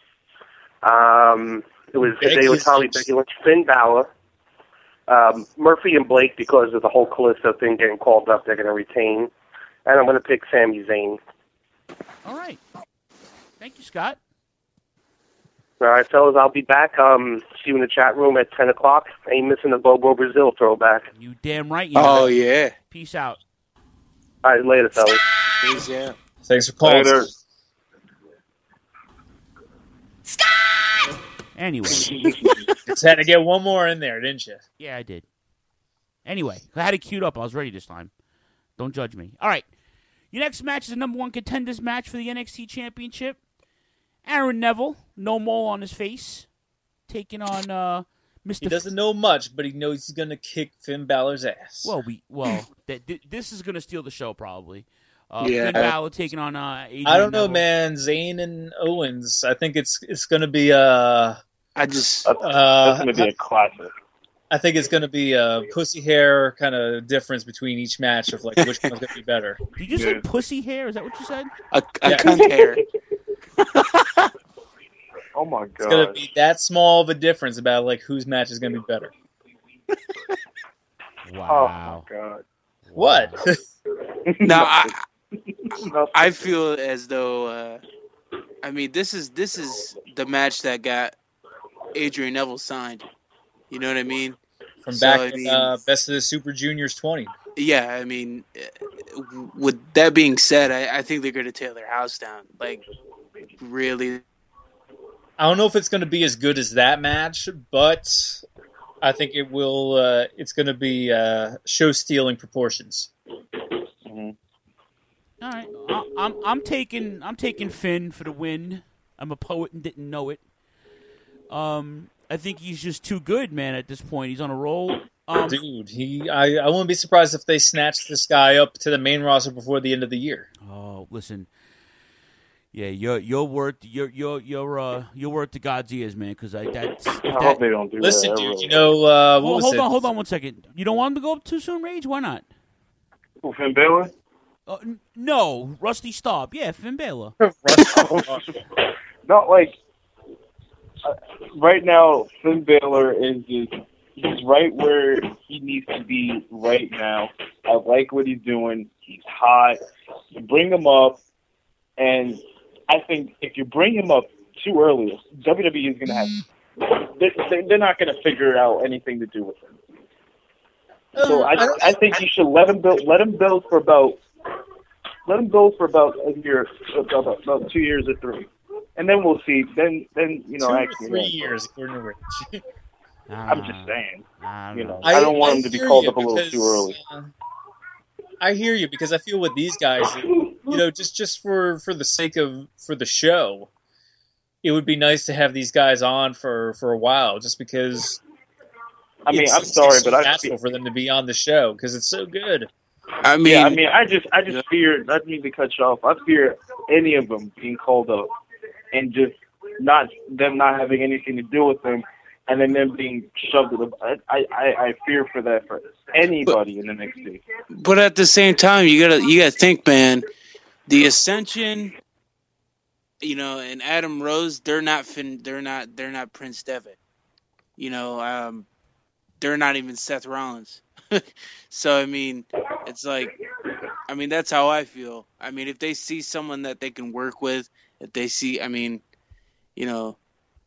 [SPEAKER 10] Um, it was
[SPEAKER 8] Becky
[SPEAKER 10] Hideo Itali,
[SPEAKER 8] Lynch.
[SPEAKER 10] Becky Lynch, Finn Balor, um, Murphy and Blake, because of the whole Callisto thing getting called up. They're going to retain, and I'm going to pick Sami Zayn.
[SPEAKER 7] All right. Thank you, Scott.
[SPEAKER 10] All right, fellas, I'll be back. Um, see you in the chat room at ten o'clock. Ain't missing the Bobo Brazil throwback.
[SPEAKER 7] You damn right. You
[SPEAKER 11] Oh,
[SPEAKER 7] know.
[SPEAKER 11] yeah.
[SPEAKER 7] Peace out.
[SPEAKER 10] All right, later, fellas.
[SPEAKER 11] Peace, yeah.
[SPEAKER 8] Thanks for calling.
[SPEAKER 9] Later.
[SPEAKER 7] Anyway.
[SPEAKER 8] Just had to get one more in there, didn't you?
[SPEAKER 7] Yeah, I did. Anyway, I had it queued up. I was ready this time. Don't judge me. All right. Your next match is a number one contenders match for the N X T Championship. Aaron Neville, no mole on his face, taking on uh, Mister
[SPEAKER 8] He doesn't know much, but he knows he's going to kick Finn Balor's ass.
[SPEAKER 7] Well, we well that th- this is going to steal the show probably. Uh,
[SPEAKER 8] Yeah.
[SPEAKER 7] Finn Balor taking on uh, Adrian
[SPEAKER 8] I don't know,
[SPEAKER 7] Neville.
[SPEAKER 8] man. Zayn and Owens. I think it's it's going to be a.
[SPEAKER 11] I just.
[SPEAKER 9] That's,
[SPEAKER 8] Uh,
[SPEAKER 9] that's going to be a classic.
[SPEAKER 8] I think it's going to be a pussy hair kind of difference between each match of like which one's going to be better.
[SPEAKER 7] Did you say pussy hair? Is that what you said?
[SPEAKER 11] A, a
[SPEAKER 8] Yeah.
[SPEAKER 11] cunt hair.
[SPEAKER 9] Oh my
[SPEAKER 8] It's going to
[SPEAKER 9] god.
[SPEAKER 8] be that small of a difference about like whose match is going to be better.
[SPEAKER 7] Wow.
[SPEAKER 9] Oh my god.
[SPEAKER 8] What?
[SPEAKER 11] No, I, I feel as though. Uh, I mean, this is this is the match that got Adrian Neville signed. You know what I mean?
[SPEAKER 8] From
[SPEAKER 11] So,
[SPEAKER 8] back
[SPEAKER 11] I
[SPEAKER 8] in
[SPEAKER 11] mean-
[SPEAKER 8] uh, Best of the Super Juniors twenty.
[SPEAKER 11] Yeah, I mean, uh, with that being said, I, I think they're going to tear their house down. Like, really.
[SPEAKER 8] I don't know if it's going to be as good as that match, but I think it will. Uh, it's going to be uh, show-stealing proportions.
[SPEAKER 7] All right, I, I'm I'm taking I'm taking Finn for the win. I'm a poet and didn't know it. Um, I think he's just too good, man. At this point, he's on a roll. Um,
[SPEAKER 8] Dude, he. I, I wouldn't be surprised if they snatched this guy up to the main roster before the end of the year.
[SPEAKER 7] Oh, listen. Yeah, your your word, your your your uh your word to God's ears, man. Because I that's if
[SPEAKER 9] I
[SPEAKER 7] that,
[SPEAKER 9] hope they don't do
[SPEAKER 8] Listen,
[SPEAKER 9] that.
[SPEAKER 8] dude, you know uh, what
[SPEAKER 7] hold,
[SPEAKER 8] was
[SPEAKER 7] hold
[SPEAKER 8] it?
[SPEAKER 7] on, hold on one second. You don't want him to go up too soon, Rage? Why not?
[SPEAKER 9] Who, Finn Balor?
[SPEAKER 7] Uh, n- no, Rusty Staub. Yeah, Finn Balor.
[SPEAKER 9] Not like uh, right now. Finn Balor is just he's right where he needs to be right now. I like what he's doing. He's hot. You bring him up, and I think if you bring him up too early, W W E is going to have. They're, they're not going to figure out anything to do with him. So I, I think you should let him build. Let him build for about. Let him build for about a year, about, about two years or three, and then we'll see. Then, then you know,
[SPEAKER 8] Two or
[SPEAKER 9] actually,
[SPEAKER 8] three
[SPEAKER 9] yeah.
[SPEAKER 8] years, according to Rich.
[SPEAKER 9] I'm just saying.
[SPEAKER 7] I
[SPEAKER 9] You know, I, don't want him to be
[SPEAKER 8] hear
[SPEAKER 9] called
[SPEAKER 8] you
[SPEAKER 9] up a little
[SPEAKER 8] because,
[SPEAKER 9] too early.
[SPEAKER 8] uh, I hear you because I feel with these guys, you know, just just for for the sake of for the show, it would be nice to have these guys on for for a while, just because.
[SPEAKER 9] I mean,
[SPEAKER 8] it's-
[SPEAKER 9] I'm
[SPEAKER 8] it's
[SPEAKER 9] sorry,
[SPEAKER 8] so
[SPEAKER 9] but I
[SPEAKER 8] natural for them to be on the show because it's so good.
[SPEAKER 11] I mean,
[SPEAKER 9] yeah, I mean, I just, I just fear. Not mean to cut you off. I fear any of them being called up, and just not them not having anything to do with them, and then them being shoved to the. I, I, I fear for that for anybody in the next day.
[SPEAKER 11] but at the same time, you gotta you gotta think, man. The Ascension, you know, and Adam Rose, they're not fin, they're not they're not Prince Devitt. You know, um, they're not even Seth Rollins. So I mean, it's like, I mean, that's how I feel. I mean, if they see someone that they can work with, if they see, I mean, you know,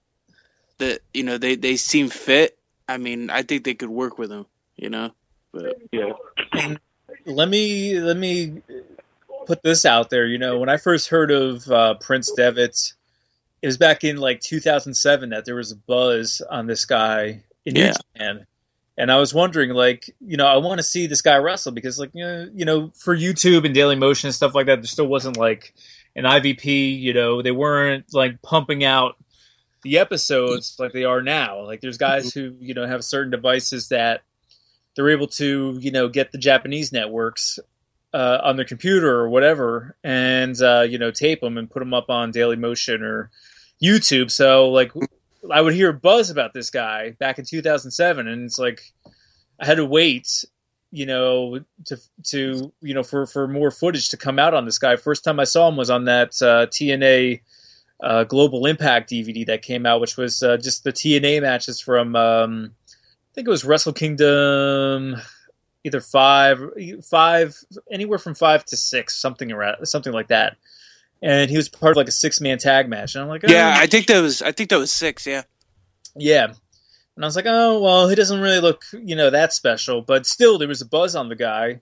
[SPEAKER 11] that you know they they seem fit. I mean, I think they could work with them. You know, but
[SPEAKER 9] yeah.
[SPEAKER 8] And let me let me put this out there. You know, when I first heard of uh, Prince Devitt, it was back in like two thousand seven that there was a buzz on this guy in New
[SPEAKER 11] Yeah.
[SPEAKER 8] Japan. And I was wondering, like, you know, I want to see this guy wrestle because, like, you know, you know, for YouTube and Daily Motion and stuff like that, there still wasn't like an I V P. You know, they weren't like pumping out the episodes like they are now. Like, there's guys who, you know, have certain devices that they're able to, you know, get the Japanese networks uh, on their computer or whatever, and uh, you know, tape them and put them up on Daily Motion or YouTube. So, like, I would hear buzz about this guy back in two thousand seven, and it's like I had to wait, you know, to to you know for, for more footage to come out on this guy. First time I saw him was on that uh, T N A uh, Global Impact D V D that came out, which was uh, just the T N A matches from um, I think it was Wrestle Kingdom, either five, five, anywhere from five to six, something around, something like that. And he was part of like a six man tag match, and I'm like, oh.
[SPEAKER 11] yeah, I think that was I think that was six. Yeah,
[SPEAKER 8] Yeah. And I was like, oh, well, he doesn't really look, you know, that special. But still, there was a buzz on the guy.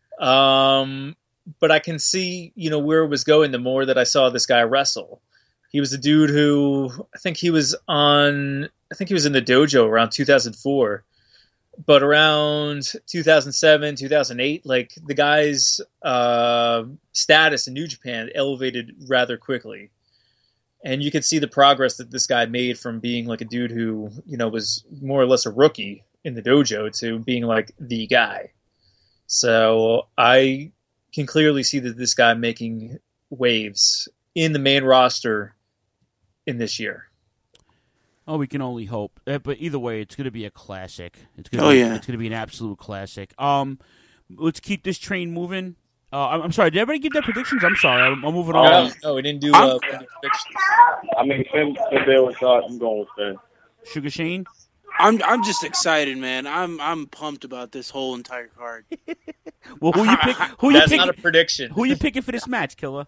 [SPEAKER 8] Um, but I can see, you know, where it was going the more that I saw this guy wrestle. He was a dude who, I think he was on, I think he was in the dojo around two thousand four. But around two thousand seven, two thousand eight, like, the guy's uh, status in New Japan elevated rather quickly. And you could see the progress that this guy made from being like a dude who, you know, was more or less a rookie in the dojo to being like the guy. So I can clearly see that this guy making waves in the main roster in this year.
[SPEAKER 7] Oh, we can only hope. Uh, But either way, it's going to be a classic. It's going
[SPEAKER 11] Oh,
[SPEAKER 7] to be,
[SPEAKER 11] yeah.
[SPEAKER 7] It's going to be an absolute classic. Um, let's keep this train moving. Uh, I'm, I'm sorry. Did everybody give their predictions? I'm sorry. I'm, I'm moving
[SPEAKER 8] No,
[SPEAKER 7] on.
[SPEAKER 8] no, we didn't do uh, predictions.
[SPEAKER 9] I mean, Finn, Finn Balor thought I'm going with Finn.
[SPEAKER 7] Sugar Shane?
[SPEAKER 11] I'm I'm just excited, man. I'm I'm pumped about this whole entire card.
[SPEAKER 7] Well, who you pick? Who you
[SPEAKER 8] That's
[SPEAKER 7] picking?
[SPEAKER 8] not a prediction.
[SPEAKER 7] Who you picking for this match, Killer?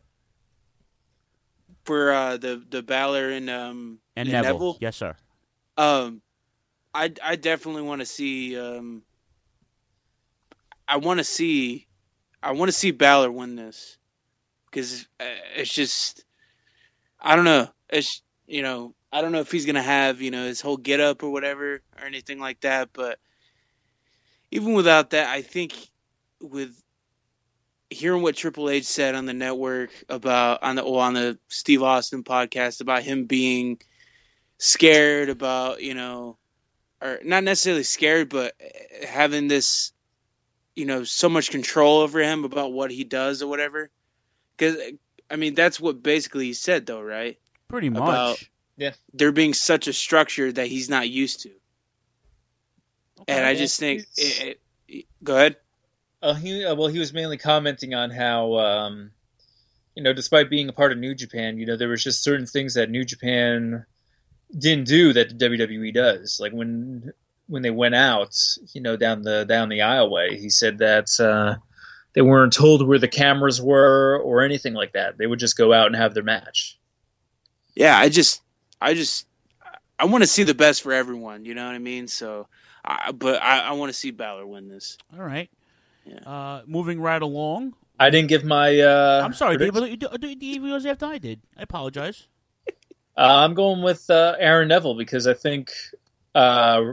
[SPEAKER 11] For uh, the the Balor and um
[SPEAKER 7] And
[SPEAKER 11] and
[SPEAKER 7] Neville. Yes, sir.
[SPEAKER 11] Um, I I definitely want to see um. I want to see, I want to see Balor win this, because it's just, I don't know. It's you know I don't know if he's gonna have you know his whole get up or whatever or anything like that. But even without that, I think with hearing what Triple H said on the network about on the well, on the Steve Austin podcast about him being scared about, you know, or not necessarily scared, but having this, you know, so much control over him about what he does or whatever. Because, I mean, that's what basically he said, though, right?
[SPEAKER 7] Pretty much.
[SPEAKER 11] About
[SPEAKER 8] Yeah.
[SPEAKER 11] there being such a structure that he's not used to. And I just think, it, it, go ahead.
[SPEAKER 8] Uh, he, uh, well, he was mainly commenting on how, um, you know, despite being a part of New Japan, you know, there was just certain things that New Japan didn't do that the W W E does. Like when when they went out, you know, down the down the aisleway, he said that uh, they weren't told where the cameras were or anything like that. They would just go out and have their match.
[SPEAKER 11] Yeah, I just, I just, I want to see the best for everyone. You know what I mean? So, I, but I, I want to see Balor win this.
[SPEAKER 7] All right. Uh, moving right along.
[SPEAKER 8] I didn't give my. Uh,
[SPEAKER 7] I'm sorry, Dave.
[SPEAKER 8] prediction.
[SPEAKER 7] but you do- you do- after I did. I apologize.
[SPEAKER 8] Uh, I'm going with uh, Aaron Neville because I think uh,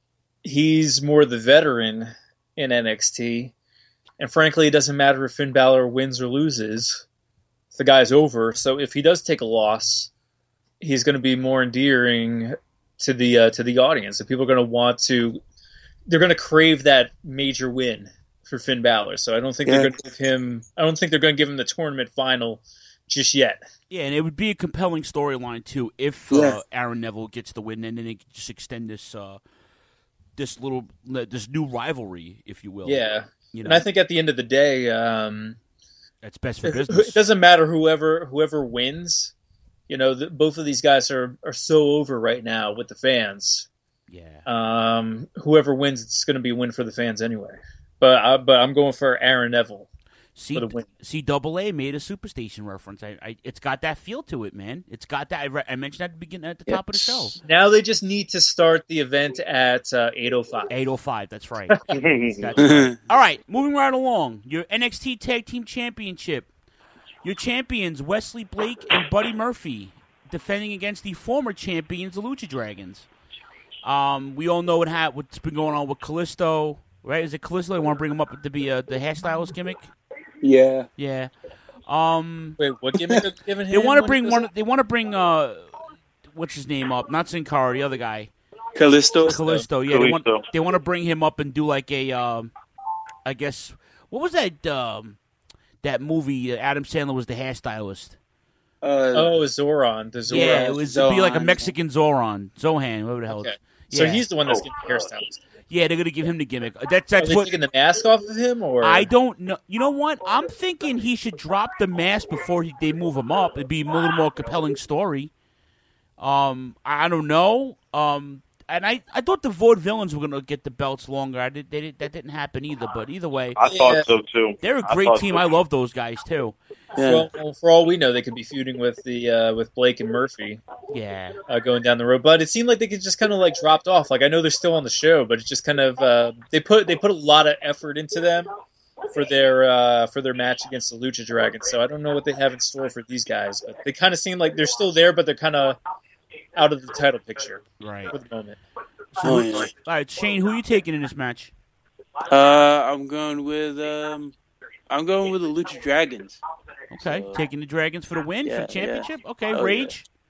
[SPEAKER 8] he's more the veteran in N X T. And frankly, it doesn't matter if Finn Balor wins or loses. The guy's over. So if he does take a loss, he's going to be more endearing to the uh, to the audience. And people are going to want to... They're going to crave that major win for Finn Balor. So I don't think
[SPEAKER 11] Yeah.
[SPEAKER 8] they're going to give him... I don't think they're going to give him the tournament final just yet.
[SPEAKER 7] Yeah, and it would be a compelling storyline too if
[SPEAKER 11] Yeah.
[SPEAKER 7] uh, Aaron Neville gets the win, and then they could just extend this uh, this little this new rivalry, if you will.
[SPEAKER 8] Yeah.
[SPEAKER 7] you know,
[SPEAKER 8] And I think at the end of the day... Um,
[SPEAKER 7] that's best for
[SPEAKER 8] It
[SPEAKER 7] business.
[SPEAKER 8] doesn't matter whoever whoever wins. You know, the, both of these guys are, are so over right now with the fans.
[SPEAKER 7] Yeah.
[SPEAKER 8] Um, whoever wins, it's going to be a win for the fans anyway. But I, but I'm going for Aaron Neville
[SPEAKER 7] C,
[SPEAKER 8] for the win.
[SPEAKER 7] C double A made a Superstation reference. I, I, it's got that feel to it, man. It's got that. I, re- I mentioned at the beginning, at the top of the show.
[SPEAKER 8] Now they just need to start the event at uh, eight oh five.
[SPEAKER 7] eight oh five, that's right. That's right. All right, moving right along. Your N X T Tag Team Championship. Your champions, Wesley Blake and Buddy Murphy, defending against the former champions, the Lucha Dragons. Um, we all know what ha- what's been going on with Kalisto, right? Is it Kalisto? They want to bring him up to be uh, the hairstylist gimmick?
[SPEAKER 11] Yeah.
[SPEAKER 7] Yeah. Um,
[SPEAKER 8] Wait, what gimmick are giving him?
[SPEAKER 7] they want to
[SPEAKER 8] when
[SPEAKER 7] bring
[SPEAKER 8] he
[SPEAKER 7] one.
[SPEAKER 8] goes
[SPEAKER 7] They want to bring uh, what's his name up? Not Sin Cara, the other guy.
[SPEAKER 11] Callisto.
[SPEAKER 7] Callisto. Yeah, they want
[SPEAKER 9] Kalisto.
[SPEAKER 7] they want to bring him up and do like a, um, I guess what was that um, that movie? Uh, Adam Sandler was the hairstylist.
[SPEAKER 11] Uh,
[SPEAKER 8] Oh, Zoran. The Zoran.
[SPEAKER 7] Yeah, it was it'd be like a
[SPEAKER 11] Zohan.
[SPEAKER 7] Mexican Zoran, Zohan, whatever the hell.
[SPEAKER 8] Okay.
[SPEAKER 7] It's,
[SPEAKER 8] So
[SPEAKER 7] yeah.
[SPEAKER 8] he's the one that's getting the hairstyles.
[SPEAKER 7] yeah, they're gonna give him the gimmick. That's
[SPEAKER 8] Are
[SPEAKER 7] that's
[SPEAKER 8] they
[SPEAKER 7] what
[SPEAKER 8] taking the mask off of him, or
[SPEAKER 7] I don't know. You know what? I'm thinking he should drop the mask before he, they move him up. It'd be a little more compelling story. Um, I don't know. Um, and I, I thought the Vaudevillains were gonna get the belts longer. I did, they did that didn't happen either. But either way,
[SPEAKER 9] I
[SPEAKER 8] Yeah.
[SPEAKER 9] thought so too.
[SPEAKER 7] they're a
[SPEAKER 9] I
[SPEAKER 7] great
[SPEAKER 9] thought
[SPEAKER 7] team.
[SPEAKER 9] so.
[SPEAKER 7] I love those guys too.
[SPEAKER 11] Yeah.
[SPEAKER 8] For, all, for all we know, they could be feuding with the uh, with Blake and Murphy
[SPEAKER 7] Yeah.
[SPEAKER 8] uh, going down the road. But it seemed like they could just kind of like dropped off. Like I know they're still on the show, but it's just kind of uh, they put they put a lot of effort into them for their uh, for their match against the Lucha Dragons. So I don't know what they have in store for these guys, but they kind of seem like they're still there, but they're kind of out of the title picture
[SPEAKER 7] Right.
[SPEAKER 8] for the moment.
[SPEAKER 11] Oh, yeah.
[SPEAKER 7] All right, Shane, who are you taking in this match?
[SPEAKER 11] Uh, I'm going with um, I'm going with the Lucha Dragons.
[SPEAKER 7] Okay,
[SPEAKER 11] So-
[SPEAKER 7] taking the Dragons for the win for
[SPEAKER 11] Yeah,
[SPEAKER 7] the championship.
[SPEAKER 11] yeah.
[SPEAKER 7] Okay,
[SPEAKER 11] Oh,
[SPEAKER 7] Rage.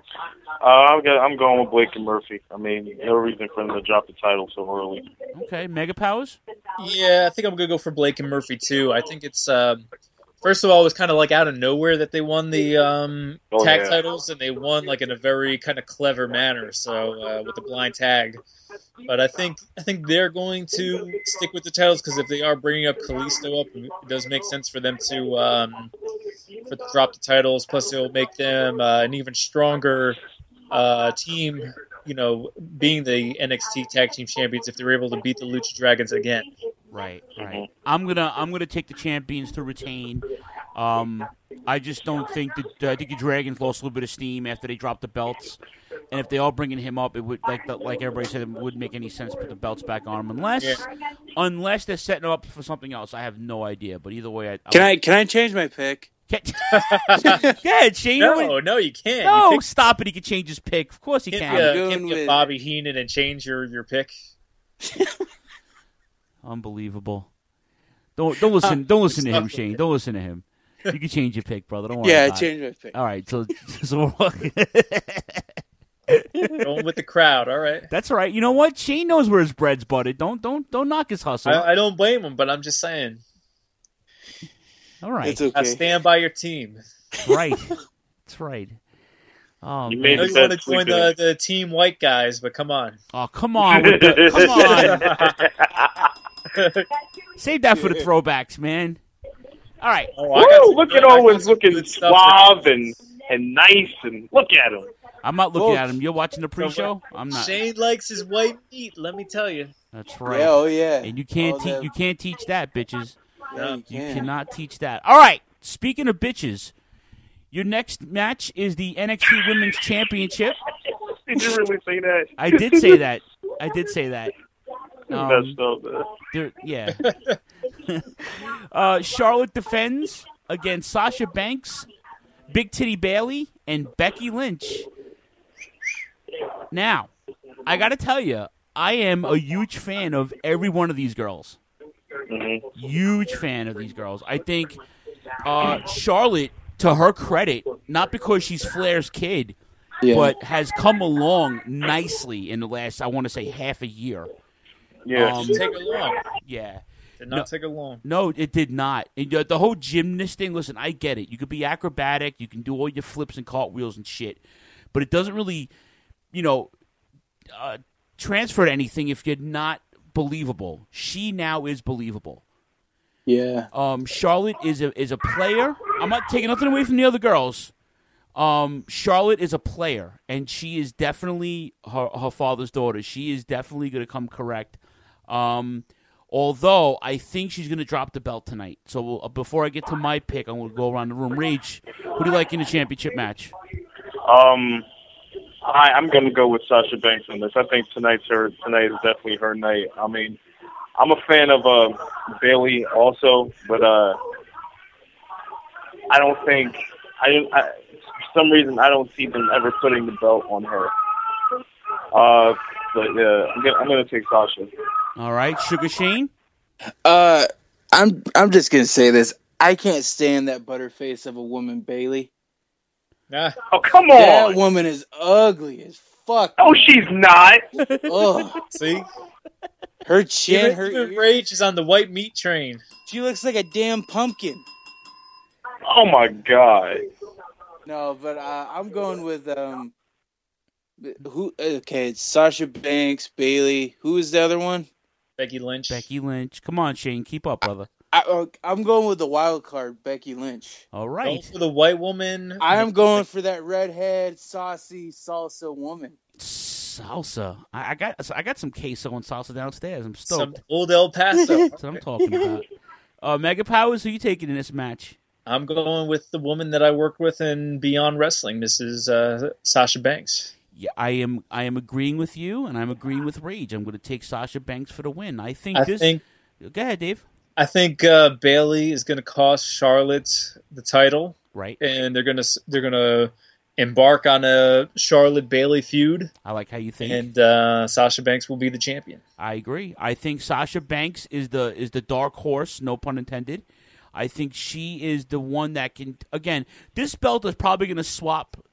[SPEAKER 9] Uh, I'm, go- I'm going with Blake and Murphy. I mean, no reason for them to drop the title so early.
[SPEAKER 7] Okay, Mega Powers?
[SPEAKER 8] Yeah, I think I'm going to go for Blake and Murphy, too. I think it's, um, first of all, it was kind of like out of nowhere that they won the um,
[SPEAKER 9] Oh,
[SPEAKER 8] tag
[SPEAKER 9] yeah.
[SPEAKER 8] titles, and they won like in a very kind of clever manner, so uh, with the blind tag. But I think I think they're going to stick with the titles because if they are bringing up Kalisto up, it does make sense for them to um, for drop the titles. Plus, it'll make them uh, an even stronger uh, team. You know, being the N X T Tag Team Champions, if they're able to beat the Lucha Dragons again.
[SPEAKER 7] Right, right. I'm gonna I'm gonna take the champions to retain. Um, I just don't think that uh, I think the Dragons lost a little bit of steam after they dropped the belts, and if they are bringing him up, it would like the, like everybody said, it wouldn't make any sense to put the belts back on him unless
[SPEAKER 8] Yeah.
[SPEAKER 7] unless they're setting him up for something else. I have no idea, but either way, I,
[SPEAKER 11] Can I can I change my pick?
[SPEAKER 7] Go ahead, Shane.
[SPEAKER 8] No, no, you can't.
[SPEAKER 7] No,
[SPEAKER 8] You pick-
[SPEAKER 7] stop it. He can change his pick. Of course he
[SPEAKER 8] Can't
[SPEAKER 7] can.
[SPEAKER 8] be, a,
[SPEAKER 11] going
[SPEAKER 8] can't be a
[SPEAKER 11] with-
[SPEAKER 8] Bobby Heenan and change your, your pick.
[SPEAKER 7] Unbelievable. Don't don't listen. Don't listen to him, Shane. Don't listen to him. You can change your pick, brother. Don't worry.
[SPEAKER 11] Yeah, I
[SPEAKER 7] about it.
[SPEAKER 11] changed my pick.
[SPEAKER 7] All right, so, so
[SPEAKER 8] Going with the crowd. All right.
[SPEAKER 7] that's all right. You know what? Shane knows where his bread's buttered. Don't don't don't knock his hustle.
[SPEAKER 8] I, I don't blame him, but I'm just saying.
[SPEAKER 7] all right,
[SPEAKER 11] It's
[SPEAKER 8] I
[SPEAKER 11] okay.
[SPEAKER 8] stand by your team.
[SPEAKER 7] that's right. That's right. Oh
[SPEAKER 9] You
[SPEAKER 7] man.
[SPEAKER 8] I know
[SPEAKER 9] made
[SPEAKER 8] you
[SPEAKER 9] the
[SPEAKER 8] want to
[SPEAKER 9] best
[SPEAKER 8] join
[SPEAKER 9] sleeping.
[SPEAKER 8] the, the team white guys, but come on.
[SPEAKER 7] Oh come on, with the, come on. Save that for the throwbacks, man. All right.
[SPEAKER 8] Oh, I got
[SPEAKER 9] Woo,
[SPEAKER 8] some
[SPEAKER 9] look
[SPEAKER 8] good-
[SPEAKER 9] at
[SPEAKER 8] I got
[SPEAKER 9] Owens
[SPEAKER 8] some
[SPEAKER 9] looking
[SPEAKER 8] good stuff
[SPEAKER 9] suave
[SPEAKER 8] for-
[SPEAKER 9] and, and nice, and look at him.
[SPEAKER 7] I'm not looking
[SPEAKER 11] Folks.
[SPEAKER 7] at him. You're watching the pre-show. I'm not.
[SPEAKER 8] Shane likes his white meat. Let me tell you.
[SPEAKER 7] That's right.
[SPEAKER 11] Yeah, oh yeah.
[SPEAKER 7] And you can't
[SPEAKER 11] All
[SPEAKER 7] teach.
[SPEAKER 11] that-
[SPEAKER 7] You can't teach that, bitches.
[SPEAKER 11] Yeah, you
[SPEAKER 7] You
[SPEAKER 11] can.
[SPEAKER 7] cannot teach that. All right. Speaking of bitches, your next match is the N X T Women's Championship.
[SPEAKER 9] Did you really say that?
[SPEAKER 7] I did say that. I did say that. Um,
[SPEAKER 9] Messed up, man.
[SPEAKER 7] there- yeah. uh, Charlotte defends against Sasha Banks, Big Titty Bailey, and Becky Lynch. Now, I got to tell you, I am a huge fan of every one of these girls.
[SPEAKER 9] Mhm.
[SPEAKER 7] Huge fan of these girls. I think uh, Charlotte, to her credit, not because she's Flair's kid,
[SPEAKER 11] Yeah.
[SPEAKER 7] but has come along nicely in the last, I want to say, half a year.
[SPEAKER 9] Yeah.
[SPEAKER 7] Um,
[SPEAKER 8] Didn't take her long.
[SPEAKER 7] Yeah.
[SPEAKER 8] Did not
[SPEAKER 7] No.
[SPEAKER 8] take her long.
[SPEAKER 7] No, it did not. And the, the whole gymnast thing, listen, I get it. You could be acrobatic. You can do all your flips and cartwheels and shit. But it doesn't really, you know, uh, transfer to anything if you're not believable. She now is believable.
[SPEAKER 11] Yeah.
[SPEAKER 7] Um, Charlotte is a is a player. I'm not taking nothing away from the other girls. Um, Charlotte is a player, and she is definitely her, her father's daughter. She is definitely going to come correct. Um, although I think she's going to drop the belt tonight. So we'll, uh, before I get to my pick, I'm going to go around the room. Rage, who do you like in the championship match?
[SPEAKER 9] Um, I, I'm going to go with Sasha Banks on this. I think tonight's her. Tonight is definitely her night. I mean, I'm a fan of uh, Bailey also, but uh, I don't think I, I. For some reason, I don't see them ever putting the belt on her. Uh, but yeah, I'm gonna, I'm gonna take Sasha.
[SPEAKER 7] All right, Sugar Shane.
[SPEAKER 11] Uh, I'm I'm just gonna say this. I can't stand that butterface of a woman, Bailey.
[SPEAKER 8] Nah.
[SPEAKER 9] Oh, come
[SPEAKER 11] That
[SPEAKER 9] on!
[SPEAKER 11] woman is ugly as fuck.
[SPEAKER 9] Oh, she's not.
[SPEAKER 11] Ugh.
[SPEAKER 8] See?
[SPEAKER 11] Her chin,
[SPEAKER 8] Even,
[SPEAKER 11] her
[SPEAKER 8] even
[SPEAKER 11] ear-
[SPEAKER 8] Rage is on the white meat train.
[SPEAKER 11] she looks like a damn pumpkin.
[SPEAKER 9] Oh my god.
[SPEAKER 11] No, but uh, I'm going with um, who? Okay, it's Sasha Banks, Bailey. Who is the other one?
[SPEAKER 8] Becky Lynch.
[SPEAKER 7] Becky Lynch. Come on, Shane, keep up, brother.
[SPEAKER 11] I, uh, I'm going with the wild card, Becky Lynch.
[SPEAKER 7] All
[SPEAKER 8] Going
[SPEAKER 7] right.
[SPEAKER 8] for the white woman.
[SPEAKER 11] I am going for that redhead, saucy salsa woman.
[SPEAKER 7] Salsa. I, I got I got some queso and salsa downstairs. I'm
[SPEAKER 8] some
[SPEAKER 7] stoked.
[SPEAKER 8] old El Paso.
[SPEAKER 7] That's what I'm talking about. Uh, Mega Powers, who you taking in this match?
[SPEAKER 8] I'm going with the woman that I work with in Beyond Wrestling, Missus Uh, Sasha Banks.
[SPEAKER 7] Yeah, I am. I am agreeing with you, and I'm agreeing with Rage. I'm going to take Sasha Banks for the win. I think
[SPEAKER 8] I
[SPEAKER 7] this.
[SPEAKER 8] think
[SPEAKER 7] Go ahead, Dave.
[SPEAKER 8] I think uh, Bailey is going to cost Charlotte the title,
[SPEAKER 7] Right.
[SPEAKER 8] and they're going to they're going to embark on a Charlotte Bailey feud,
[SPEAKER 7] I like how you think.
[SPEAKER 8] and uh, Sasha Banks will be the champion.
[SPEAKER 7] I agree. I think Sasha Banks is the is the dark horse, no pun intended. I think she is the one that can. Again, this belt is probably going to swap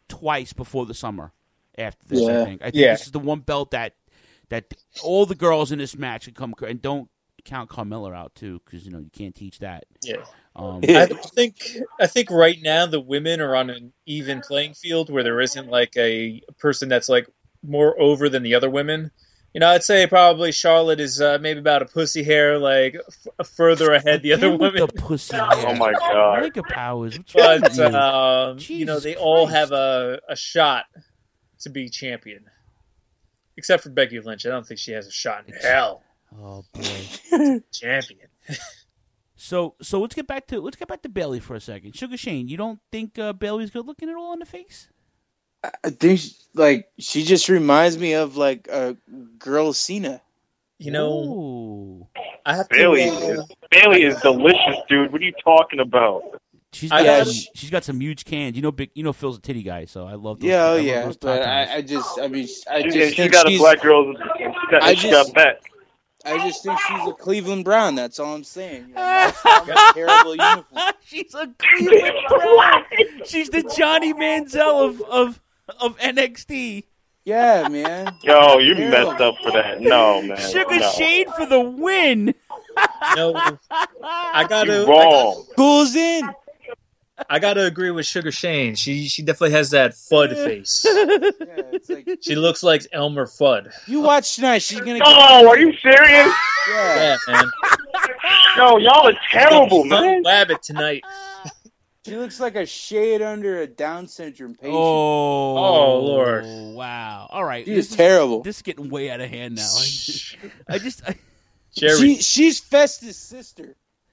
[SPEAKER 7] twice before the summer. After this,
[SPEAKER 8] Yeah.
[SPEAKER 7] I think. I think
[SPEAKER 8] Yeah.
[SPEAKER 7] this is the one belt that that all the girls in this match can come and don't count Carmella out too, because you know you can't teach that.
[SPEAKER 8] Yeah.
[SPEAKER 7] Um,
[SPEAKER 8] I think I think right now the women are on an even playing field where there isn't like a person that's like more over than the other women. You know, I'd say probably Charlotte is uh, maybe about a pussy hair like f- further ahead the other
[SPEAKER 7] Again with
[SPEAKER 8] women.
[SPEAKER 7] the pussy hair.
[SPEAKER 9] Oh my god.
[SPEAKER 7] Mega powers. What's wrong
[SPEAKER 8] But
[SPEAKER 7] with you?
[SPEAKER 8] um, you know,
[SPEAKER 7] Jesus
[SPEAKER 8] they all
[SPEAKER 7] Christ.
[SPEAKER 8] have a, a shot to be champion, except for Becky Lynch. I don't think she has a shot in hell.
[SPEAKER 7] Oh boy.
[SPEAKER 8] Champion.
[SPEAKER 7] So so let's get back to let's get back to Bailey for a second. Sugar Shane, you don't think uh, Bailey's good looking at all in the face?
[SPEAKER 11] I think she, like she just reminds me of like a girl Cena.
[SPEAKER 8] You know,
[SPEAKER 7] Ooh.
[SPEAKER 8] I have
[SPEAKER 9] Bailey
[SPEAKER 8] to.
[SPEAKER 9] is Bailey is delicious, dude. What are you talking about?
[SPEAKER 7] She's
[SPEAKER 8] I
[SPEAKER 7] got
[SPEAKER 8] got-
[SPEAKER 7] some, she's got some huge cans. You know, big. You know, Phil's a titty guy, so I love those.
[SPEAKER 11] Yeah,
[SPEAKER 7] I
[SPEAKER 11] oh
[SPEAKER 7] love
[SPEAKER 11] yeah,
[SPEAKER 7] those
[SPEAKER 11] but
[SPEAKER 7] tatas.
[SPEAKER 11] I, I just, I mean, I
[SPEAKER 9] She,
[SPEAKER 11] just
[SPEAKER 9] she
[SPEAKER 11] think
[SPEAKER 9] got a
[SPEAKER 11] she's,
[SPEAKER 9] black girl. and She got,
[SPEAKER 11] I
[SPEAKER 9] she
[SPEAKER 11] just-
[SPEAKER 9] got back.
[SPEAKER 11] I just think she's a Cleveland Brown. That's all I'm saying. You know, that's a terrible uniform.
[SPEAKER 7] She's a Cleveland Brown. She's the Johnny Manziel of of of N X T.
[SPEAKER 11] Yeah, man.
[SPEAKER 9] Yo, you
[SPEAKER 11] Terrible.
[SPEAKER 9] messed up for that. No, man.
[SPEAKER 7] Sugar
[SPEAKER 9] no.
[SPEAKER 7] Shade for the win.
[SPEAKER 8] No, I gotta.
[SPEAKER 9] You
[SPEAKER 8] I gotta
[SPEAKER 9] wrong.
[SPEAKER 11] School's in.
[SPEAKER 8] I gotta agree with Sugar Shane. She she definitely has that Fudd face.
[SPEAKER 11] Yeah, it's like
[SPEAKER 8] She looks like Elmer Fudd.
[SPEAKER 11] you watch tonight. She's gonna. Get,
[SPEAKER 9] Oh, are you serious?
[SPEAKER 11] yeah,
[SPEAKER 8] Yeah, man.
[SPEAKER 9] Yo, y'all are terrible,
[SPEAKER 8] Young
[SPEAKER 9] man.
[SPEAKER 8] Rabbit tonight.
[SPEAKER 11] she looks like a shade under a Down syndrome patient.
[SPEAKER 7] Oh,
[SPEAKER 8] Oh, Lord.
[SPEAKER 7] Wow. All right.
[SPEAKER 11] She's
[SPEAKER 7] This is,
[SPEAKER 11] terrible.
[SPEAKER 7] this is getting way out of hand now. I just, I just I,
[SPEAKER 8] Jerry,
[SPEAKER 11] She, she's Festus' sister.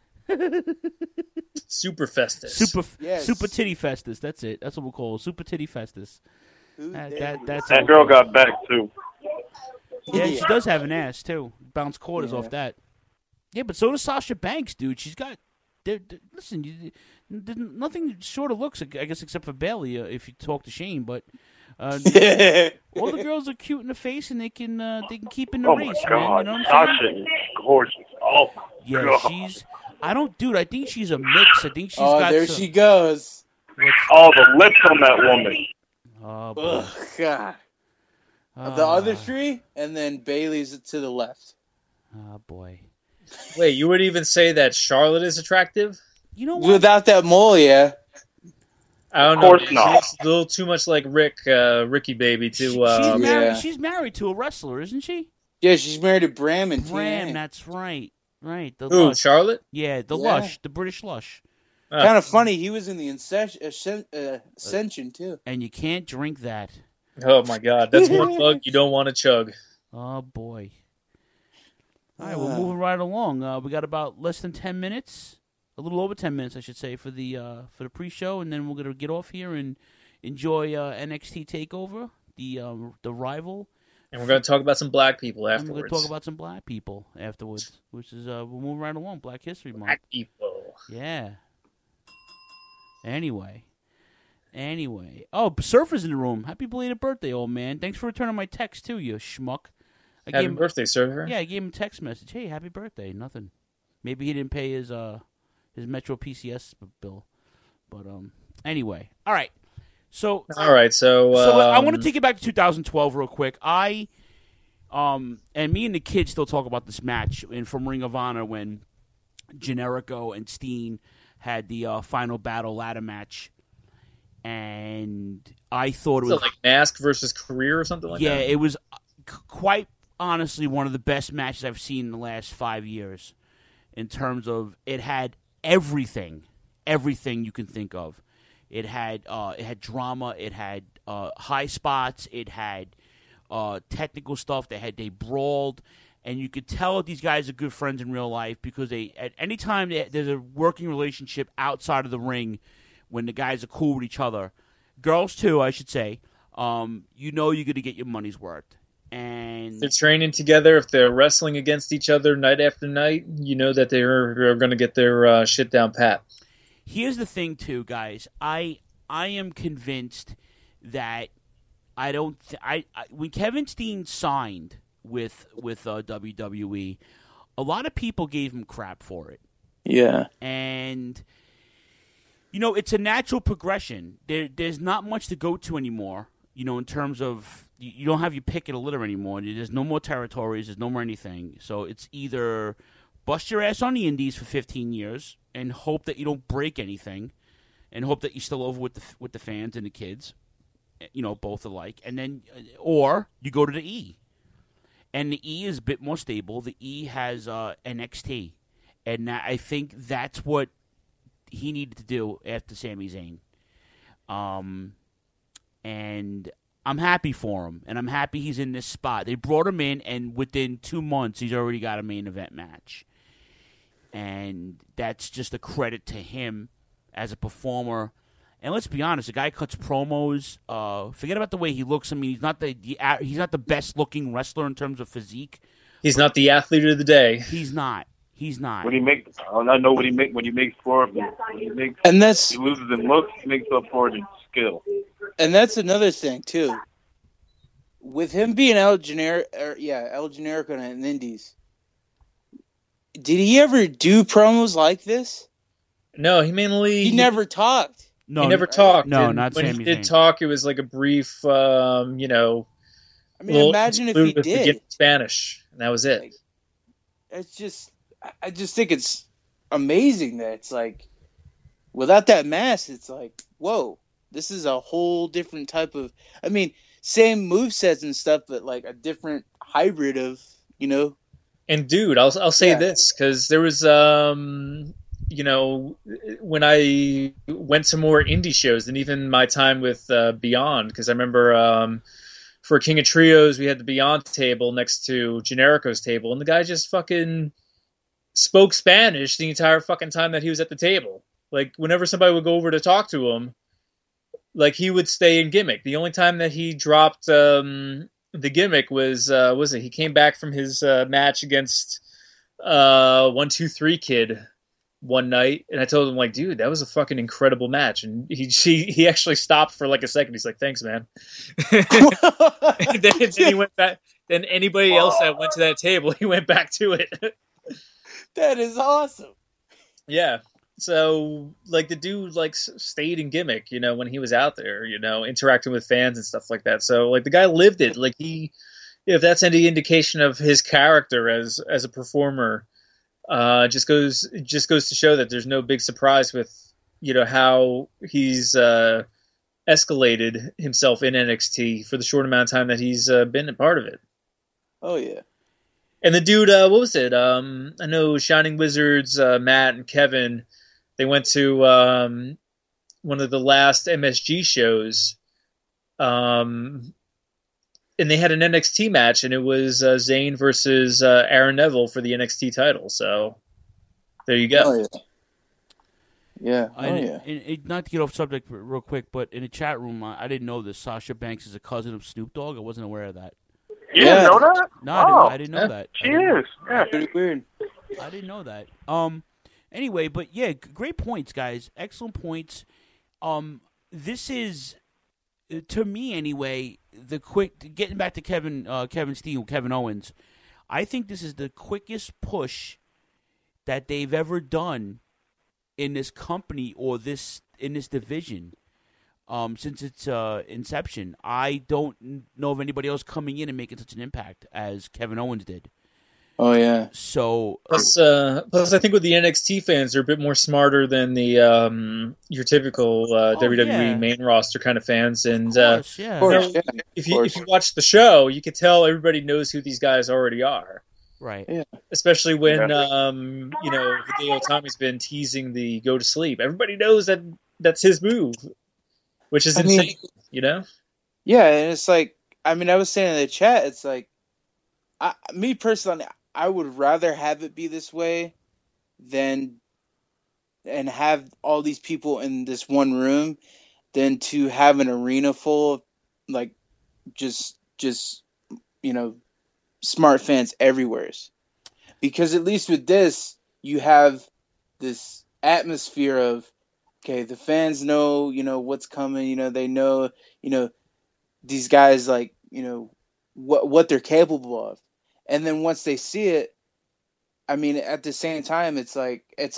[SPEAKER 8] Super Festus.
[SPEAKER 7] super
[SPEAKER 11] Yes.
[SPEAKER 7] super titty festus. That's it. That's what we'll call it. Super titty festus.
[SPEAKER 11] Who
[SPEAKER 7] That,
[SPEAKER 11] dare
[SPEAKER 7] that
[SPEAKER 11] you?
[SPEAKER 7] that's
[SPEAKER 9] That
[SPEAKER 7] what
[SPEAKER 9] girl
[SPEAKER 7] we'll call
[SPEAKER 9] got back too.
[SPEAKER 7] it. Yeah, she does have an ass too. Bounce quarters
[SPEAKER 11] Yeah.
[SPEAKER 7] off that. Yeah, but so does Sasha Banks, dude. She's got. they're- they're- Listen, you, there's nothing short of looks, I guess, except for Bailey. Uh, if you talk to Shane, but uh, all the girls are cute in the face, and they can uh, they can keep in the
[SPEAKER 9] Oh my
[SPEAKER 7] race, man.
[SPEAKER 9] god,
[SPEAKER 7] You know what I'm saying?
[SPEAKER 9] Sasha is gorgeous. Oh my
[SPEAKER 7] Yeah,
[SPEAKER 9] god.
[SPEAKER 7] she's. I don't, dude. I think she's a mix. I think she's
[SPEAKER 11] Oh,
[SPEAKER 7] got.
[SPEAKER 11] there
[SPEAKER 7] some,
[SPEAKER 11] she goes.
[SPEAKER 7] what's-
[SPEAKER 9] Oh, the lips on that woman.
[SPEAKER 7] Oh, boy.
[SPEAKER 11] Ugh, God.
[SPEAKER 7] Ah,
[SPEAKER 11] The other three, and then Bailey's to the left.
[SPEAKER 7] Oh boy.
[SPEAKER 8] Wait, you would even say that Charlotte is attractive?
[SPEAKER 7] You know what?
[SPEAKER 11] Without that mole, yeah.
[SPEAKER 8] I don't
[SPEAKER 9] Of course
[SPEAKER 8] know. She
[SPEAKER 9] not.
[SPEAKER 8] looks a little too much like Rick, uh, Ricky Baby
[SPEAKER 7] She-
[SPEAKER 8] to. Um,
[SPEAKER 7] she's married.
[SPEAKER 11] Yeah.
[SPEAKER 7] She's married to a wrestler, isn't she?
[SPEAKER 11] Yeah, she's married to Bram and
[SPEAKER 7] Bram.
[SPEAKER 11] T N A.
[SPEAKER 7] That's right. Right. The
[SPEAKER 8] who?
[SPEAKER 7] Lush.
[SPEAKER 8] Charlotte?
[SPEAKER 7] Yeah, the
[SPEAKER 11] Yeah.
[SPEAKER 7] Lush, the British Lush.
[SPEAKER 8] Uh,
[SPEAKER 11] Kind of funny. He was in the Ascen- Ascen- uh, Ascension, too.
[SPEAKER 7] And you can't drink that.
[SPEAKER 8] Oh my God, that's one bug you don't want to chug.
[SPEAKER 7] Oh boy. All right, we're
[SPEAKER 11] Uh.
[SPEAKER 7] moving right along. Uh, we got about less than ten minutes, a little over ten minutes, I should say, for the uh, for the pre-show, and then we're gonna get off here and enjoy uh, N X T Takeover, the um, the rival,
[SPEAKER 8] And we're going to talk about some black people
[SPEAKER 7] and we're gonna
[SPEAKER 8] afterwards.
[SPEAKER 7] talk about some black people afterwards, which is uh, we're moving right along. Black History Month.
[SPEAKER 8] black people.
[SPEAKER 7] Yeah. Anyway. Anyway. Oh, Surfer's in the room. Happy belated birthday, old man. Thanks for returning my text, too, you schmuck. I
[SPEAKER 8] Happy
[SPEAKER 7] gave him,
[SPEAKER 8] birthday, Surfer.
[SPEAKER 7] Yeah, I gave him a text message. Hey, happy birthday. Nothing. Maybe he didn't pay his uh his Metro P C S bill. But um anyway. All right. So
[SPEAKER 8] All right, so.
[SPEAKER 7] so I
[SPEAKER 8] um,
[SPEAKER 7] want to take it back to two thousand twelve real quick. I um and me and the kids still talk about this match in from Ring of Honor when Generico and Steen had the uh, final battle ladder match, and I thought it
[SPEAKER 8] Was
[SPEAKER 7] was
[SPEAKER 8] it like Mask versus Career or something like
[SPEAKER 7] yeah,
[SPEAKER 8] that?
[SPEAKER 7] it was c- quite honestly one of the best matches I've seen in the last five years. In terms of it had everything, everything you can think of. It had uh, it had drama. It had uh, high spots. It had uh, technical stuff. They had they brawled, and you could tell these guys are good friends in real life because they at any time they, there's a working relationship outside of the ring when the guys are cool with each other, girls too, I should say. Um, you know you're gonna get your money's worth, and
[SPEAKER 8] They're training together. If they're wrestling against each other night after night, you know that they're, they're going to get their uh, shit down pat.
[SPEAKER 7] here's the thing, too, guys. I I am convinced that I don't. Th- I, I when Kevin Steen signed with with uh, W W E, a lot of people gave him crap for it,
[SPEAKER 11] Yeah.
[SPEAKER 7] and You know, it's a natural progression. There, there's not much to go to anymore. You know, in terms of you, you don't have your pick of the litter anymore. There's no more territories. There's no more anything. So it's either bust your ass on the indies for fifteen years and hope that you don't break anything, and hope that you're still over with the with the fans and the kids, you know, both alike. And then, or you go to the E, and the E is a bit more stable. The E has uh, N X T, and I think that's what he needed to do after Sami Zayn. Um, and I'm happy for him, and I'm happy he's in this spot. They brought him in, and within two months, he's already got a main event match. And that's just a credit to him as a performer. And let's be honest, the guy cuts promos. Uh, forget about the way he looks. I mean, he's not the he's not the best looking wrestler in terms of physique.
[SPEAKER 8] He's not the athlete of the day.
[SPEAKER 7] He's not. He's not.
[SPEAKER 9] When he makes, I know what he make when he makes for when he makes,
[SPEAKER 11] and that's
[SPEAKER 9] he loses in looks, he makes up for it in skill.
[SPEAKER 11] And that's another thing too. With him being El Generico, er, yeah, El Generico in the Indies, did he ever do promos like this?
[SPEAKER 8] No, he mainly
[SPEAKER 11] he never talked.
[SPEAKER 8] No, he never talked.
[SPEAKER 7] No,
[SPEAKER 8] and
[SPEAKER 7] not
[SPEAKER 8] when
[SPEAKER 7] Sami
[SPEAKER 8] he did
[SPEAKER 7] Zayn.
[SPEAKER 8] talk, it was like a brief, um, you know.
[SPEAKER 11] I mean, imagine if he
[SPEAKER 8] with
[SPEAKER 11] did
[SPEAKER 8] beginning Spanish, and that was it.
[SPEAKER 11] Like, it's just, I just think it's amazing that it's like, without that mask, it's like, whoa, this is a whole different type of. I mean, same movesets and stuff, but like a different hybrid of, you know.
[SPEAKER 8] And dude, I'll I'll say
[SPEAKER 11] Yeah.
[SPEAKER 8] this because there was, um, you know, when I went to more indie shows than even my time with uh, Beyond, because I remember um, for King of Trios we had the Beyond table next to Generico's table, and the guy just fucking spoke Spanish the entire fucking time that he was at the table. Like whenever somebody would go over to talk to him, like he would stay in gimmick. The only time that he dropped um, the gimmick was uh, was it? He came back from his uh, match against uh, One Two Three Kid one night, and I told him like, dude, that was a fucking incredible match. And he he, he actually stopped for like a second. He's like, thanks, man. and then, then he went back. Then anybody else that went to that table, he went back to it.
[SPEAKER 11] That is awesome.
[SPEAKER 8] Yeah. So, like, the dude, like, s- stayed in gimmick, you know, when he was out there, you know, interacting with fans and stuff like that. So, like, the guy lived it. Like, he, if that's any indication of his character as as a performer, uh, just goes just goes to show that there's no big surprise with, you know, how he's uh, escalated himself in N X T for the short amount of time that he's uh, been a part of it.
[SPEAKER 11] Oh yeah.
[SPEAKER 8] And the dude, uh, what was it? Um, I know Shining Wizards, uh, Matt and Kevin, they went to um, one of the last M S G shows, um, and they had an N X T match, and it was uh, Zayn versus uh, Aaron Neville for the N X T title. So there you go.
[SPEAKER 11] Oh yeah. Yeah. Oh
[SPEAKER 7] And,
[SPEAKER 11] yeah.
[SPEAKER 7] and, and not to get off subject real quick, but in the chat room, I, I didn't know this. Sasha Banks is a cousin of Snoop Dogg. I wasn't aware of that.
[SPEAKER 9] You
[SPEAKER 11] Yeah.
[SPEAKER 9] didn't know that?
[SPEAKER 7] No, I
[SPEAKER 9] oh,
[SPEAKER 7] didn't, I didn't know that.
[SPEAKER 9] She
[SPEAKER 7] I didn't-
[SPEAKER 9] is. Yeah.
[SPEAKER 11] Pretty weird.
[SPEAKER 7] I didn't know that. Um. Anyway, but yeah, g- great points, guys. Excellent points. Um. This is, uh, to me anyway, the quick getting back to Kevin, uh, Kevin Steen, Kevin Owens. I think this is the quickest push that they've ever done in this company or this in this division. Um, since its uh, inception, I don't n- know of anybody else coming in and making such an impact as Kevin Owens did.
[SPEAKER 11] Oh yeah.
[SPEAKER 7] So,
[SPEAKER 8] Plus, uh, plus, I think with the N X T fans, they're a bit more smarter than the um, your typical uh,
[SPEAKER 7] Oh,
[SPEAKER 8] W W E
[SPEAKER 7] yeah.
[SPEAKER 8] main roster kind of fans. And
[SPEAKER 7] of
[SPEAKER 8] uh,
[SPEAKER 7] course, yeah,
[SPEAKER 11] Of course,
[SPEAKER 8] No,
[SPEAKER 11] yeah.
[SPEAKER 8] if
[SPEAKER 11] Of
[SPEAKER 8] you
[SPEAKER 11] course.
[SPEAKER 8] if you watch the show, you could tell everybody knows who these guys already are.
[SPEAKER 7] right.
[SPEAKER 11] Yeah.
[SPEAKER 8] Especially when
[SPEAKER 9] Yeah.
[SPEAKER 8] um, you know Hideo Itami's been teasing the go to sleep. Everybody knows that that's his move, which is
[SPEAKER 11] I mean-
[SPEAKER 8] insane. You know.
[SPEAKER 11] Yeah, and it's like, I mean, I was saying in the chat, it's like, I, me personally, I would rather have it be this way than and have all these people in this one room than to have an arena full of like just just you know smart fans everywhere. Because at least with this, you have this atmosphere of, okay, the fans know, you know, what's coming, you know, they know, you know, these guys, like, you know, what what they're capable of. And then once they see it, I mean, at the same time, it's like, it's like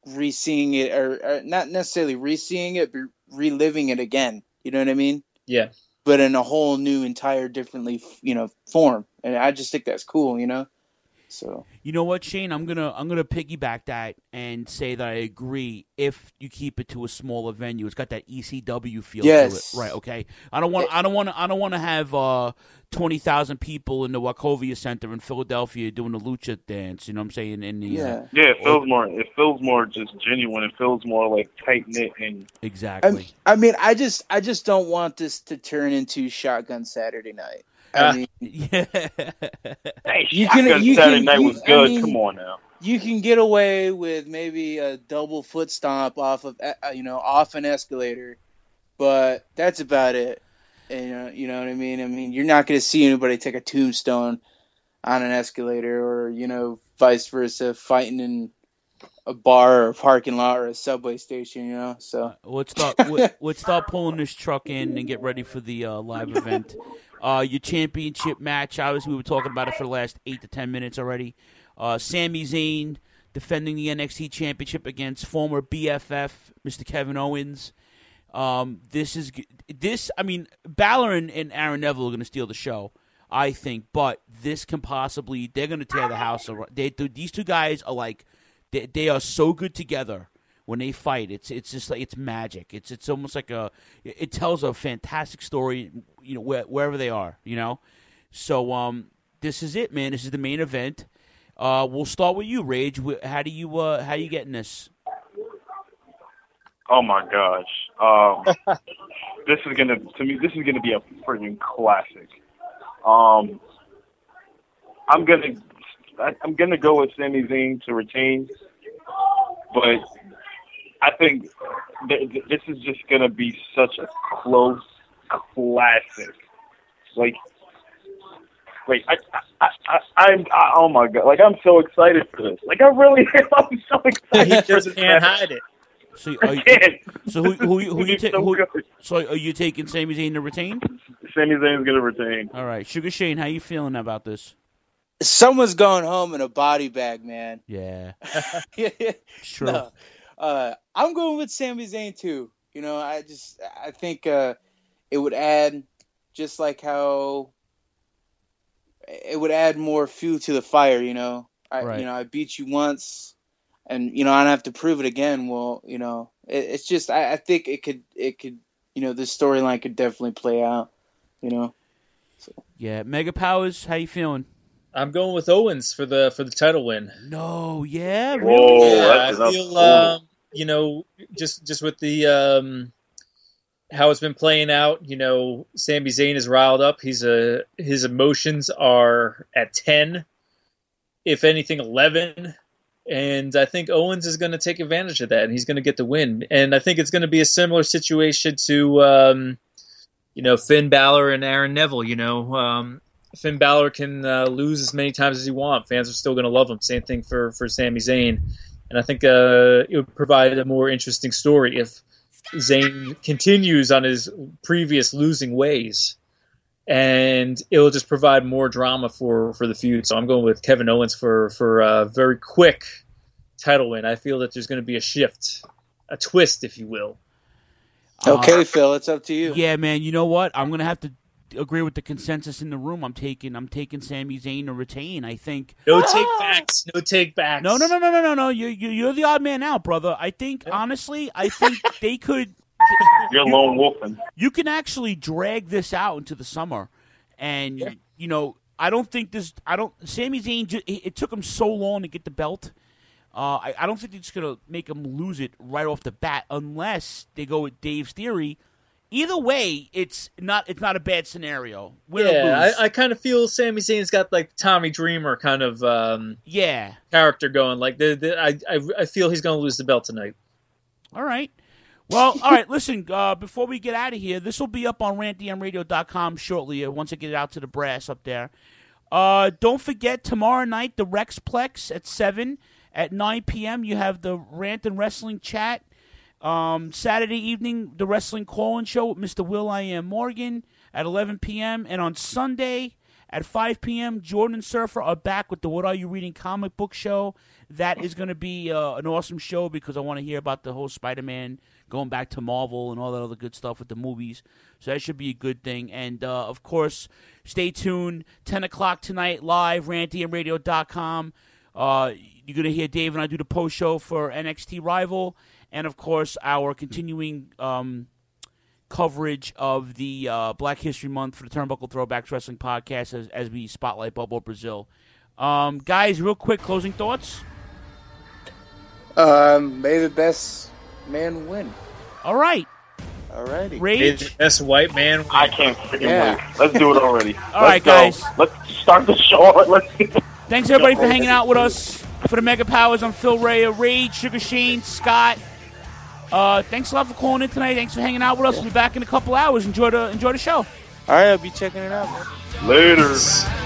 [SPEAKER 11] re-seeing it, or, or not necessarily re-seeing it, but reliving it again. You know what I mean?
[SPEAKER 8] Yeah.
[SPEAKER 11] But in a whole new, entire, differently, you know, form. And I just think that's cool, you know? So
[SPEAKER 7] you know what, Shane? I'm gonna I'm gonna piggyback that and say that I agree. If you keep it to a smaller venue, it's got that E C W feel
[SPEAKER 11] yes.
[SPEAKER 7] to it, right? Okay. I don't want I don't want I don't want to have uh, twenty thousand people in the Wachovia Center in Philadelphia doing the lucha dance. You know what I'm saying? In the
[SPEAKER 11] yeah,
[SPEAKER 7] uh,
[SPEAKER 9] yeah, it feels more. It feels more just genuine. It feels more like tight knit and
[SPEAKER 7] exactly.
[SPEAKER 11] I, I mean, I just I just don't want this to turn into Shotgun Saturday Night. I mean,
[SPEAKER 7] yeah.
[SPEAKER 9] Hey,
[SPEAKER 11] you
[SPEAKER 9] Shotgun
[SPEAKER 11] can, you
[SPEAKER 9] Saturday
[SPEAKER 11] can,
[SPEAKER 9] Night
[SPEAKER 11] you,
[SPEAKER 9] was good.
[SPEAKER 11] I mean,
[SPEAKER 9] Come on now.
[SPEAKER 11] You can get away with maybe a double foot stomp off of, uh, you know, off an escalator, but that's about it. And, uh, you know what I mean? I mean, you're not going to see anybody take a tombstone on an escalator, or, you know, vice versa, fighting in a bar or a parking lot or a subway station, you know. So
[SPEAKER 7] let's start. let's start pulling this truck in and get ready for the uh, live event. Uh, your championship match, obviously we were talking about it for the last eight to ten minutes already. Uh, Sami Zayn defending the N X T Championship against former B F F, Mister Kevin Owens. Um, this is this. I mean, Balor and, and Aaron Neville are going to steal the show, I think. But this can possibly, they're going to tear the house. They, these two guys are like, they, they are so good together. When they fight, it's it's just like it's magic. It's it's almost like a it tells a fantastic story, you know, where, wherever they are, you know. So um, this is it, man. This is the main event. Uh, we'll start with you, Rage. How do you uh, how you getting this?
[SPEAKER 9] Oh my gosh, um, this is gonna to me. This is gonna be a freaking classic. Um, I'm gonna I'm gonna go with Sami Zayn to retain, but I think th- th- this is just going to be such a close classic. Like, like I, I, I, I'm, I, oh my God, like I'm so excited for this. Like I really am. I'm so excited.
[SPEAKER 8] He
[SPEAKER 9] for
[SPEAKER 8] just
[SPEAKER 9] this
[SPEAKER 8] can't
[SPEAKER 9] match.
[SPEAKER 8] hide it.
[SPEAKER 7] So, are you,
[SPEAKER 9] I can't.
[SPEAKER 7] so who, who, who, who you
[SPEAKER 9] It's
[SPEAKER 7] ta-
[SPEAKER 9] so
[SPEAKER 7] who,
[SPEAKER 9] good.
[SPEAKER 7] so are you taking Sami Zayn to retain?
[SPEAKER 9] Sami Zayn's going to retain.
[SPEAKER 7] All right, Sugar Shane, how you feeling about this?
[SPEAKER 11] someone's going home in a body bag, man.
[SPEAKER 7] Yeah,
[SPEAKER 11] yeah,
[SPEAKER 7] sure.
[SPEAKER 11] No. Uh, I'm going with Sami Zayn too. You know, I just I think uh, it would add, just like how it would add more fuel to the fire. You know, I
[SPEAKER 7] Right.
[SPEAKER 11] you know I beat you once, and you know I don't have to prove it again. Well, you know, it, it's just I, I think it could it could you know this storyline could definitely play out. You know. So.
[SPEAKER 7] Yeah, Mega Powers, how you feeling?
[SPEAKER 8] I'm going with Owens for the for the title win.
[SPEAKER 7] No, yeah, really?
[SPEAKER 9] Whoa,
[SPEAKER 8] Yeah,
[SPEAKER 9] that's
[SPEAKER 8] I
[SPEAKER 9] enough.
[SPEAKER 8] feel um, you know just just with the um, how it's been playing out. You know, Sami Zayn is riled up. He's a his emotions are at ten, if anything, eleven. And I think Owens is going to take advantage of that, and he's going to get the win. And I think it's going to be a similar situation to um, you know Finn Balor and Aaron Neville. You know. Um, Finn Balor can uh, lose as many times as he wants. Fans are still going to love him. Same thing for, for Sami Zayn. And I think uh, it would provide a more interesting story if Zayn continues on his previous losing ways. And it will just provide more drama for, for the feud. So I'm going with Kevin Owens for, for a very quick title win. I feel that there's going to be a shift, a twist, if you will.
[SPEAKER 11] Okay,
[SPEAKER 7] Uh,
[SPEAKER 11] Phil, it's up to you.
[SPEAKER 7] Yeah, man. You know what? I'm gonna have to agree with the consensus in the room. I'm taking I'm taking Sami Zayn to retain. I think
[SPEAKER 8] No take backs. No take backs.
[SPEAKER 7] no no no no no no no. You you you're the odd man out, brother. I think honestly, I think they could.
[SPEAKER 9] You're lone wolfing.
[SPEAKER 7] You can actually drag this out into the summer, and
[SPEAKER 8] Yeah.
[SPEAKER 7] you know I don't think this. I don't. Sami Zayn. Ju- it, it took him so long to get the belt. Uh, I, I don't think they're just gonna make him lose it right off the bat, unless they go with Dave's theory. Either way, it's not it's not a bad scenario. Win or
[SPEAKER 8] Yeah,
[SPEAKER 7] lose.
[SPEAKER 8] I, I kind of feel Sami Zayn's got like Tommy Dreamer kind of um,
[SPEAKER 7] yeah.
[SPEAKER 8] character going. Like the, the I, I I feel he's going to lose the belt tonight.
[SPEAKER 7] All right. Well, all right. Listen, uh, before we get out of here, this will be up on rant d m radio dot com shortly. Uh, once I get it out to the brass up there. Uh, don't forget tomorrow night the Rexplex at seven at nine p.m. You have the Rant and Wrestling Chat. Um, Saturday evening, the Wrestling Call-In Show with Mister Will I Am Morgan at eleven p.m. And on Sunday At five p.m., Jordan and Surfer are back with the What Are You Reading comic book show. That is going to be uh, an awesome show because I want to hear about the whole Spider-Man going back to Marvel and all that other good stuff with the movies. So that should be a good thing. And, uh, of course, stay tuned. ten o'clock tonight, live, rant e m radio dot com. Uh, you're going to hear Dave and I do the post show for N X T Rival. And, of course, our continuing um, coverage of the uh, Black History Month for the Turnbuckle Throwbacks Wrestling Podcast as, as we spotlight Bobo Brazil. Um, guys, real quick, closing thoughts?
[SPEAKER 12] Um, may the best man win.
[SPEAKER 7] All right.
[SPEAKER 12] Alrighty.
[SPEAKER 8] May the best white man win.
[SPEAKER 9] I can't freaking
[SPEAKER 12] Yeah.
[SPEAKER 9] wait. Let's do it already.
[SPEAKER 7] All
[SPEAKER 9] Let's
[SPEAKER 7] right,
[SPEAKER 9] go.
[SPEAKER 7] guys.
[SPEAKER 9] Let's start the show. Let's.
[SPEAKER 7] Thanks, everybody, for hanging out with us. For the Mega Powers, I'm Phil Ray, Rage, Sugar Shane, Scott. Uh, thanks a lot for calling in tonight. Thanks for hanging out with us. We'll be back in a couple hours. Enjoy the enjoy the show.
[SPEAKER 11] All right, I'll be checking it out, man.
[SPEAKER 9] Later.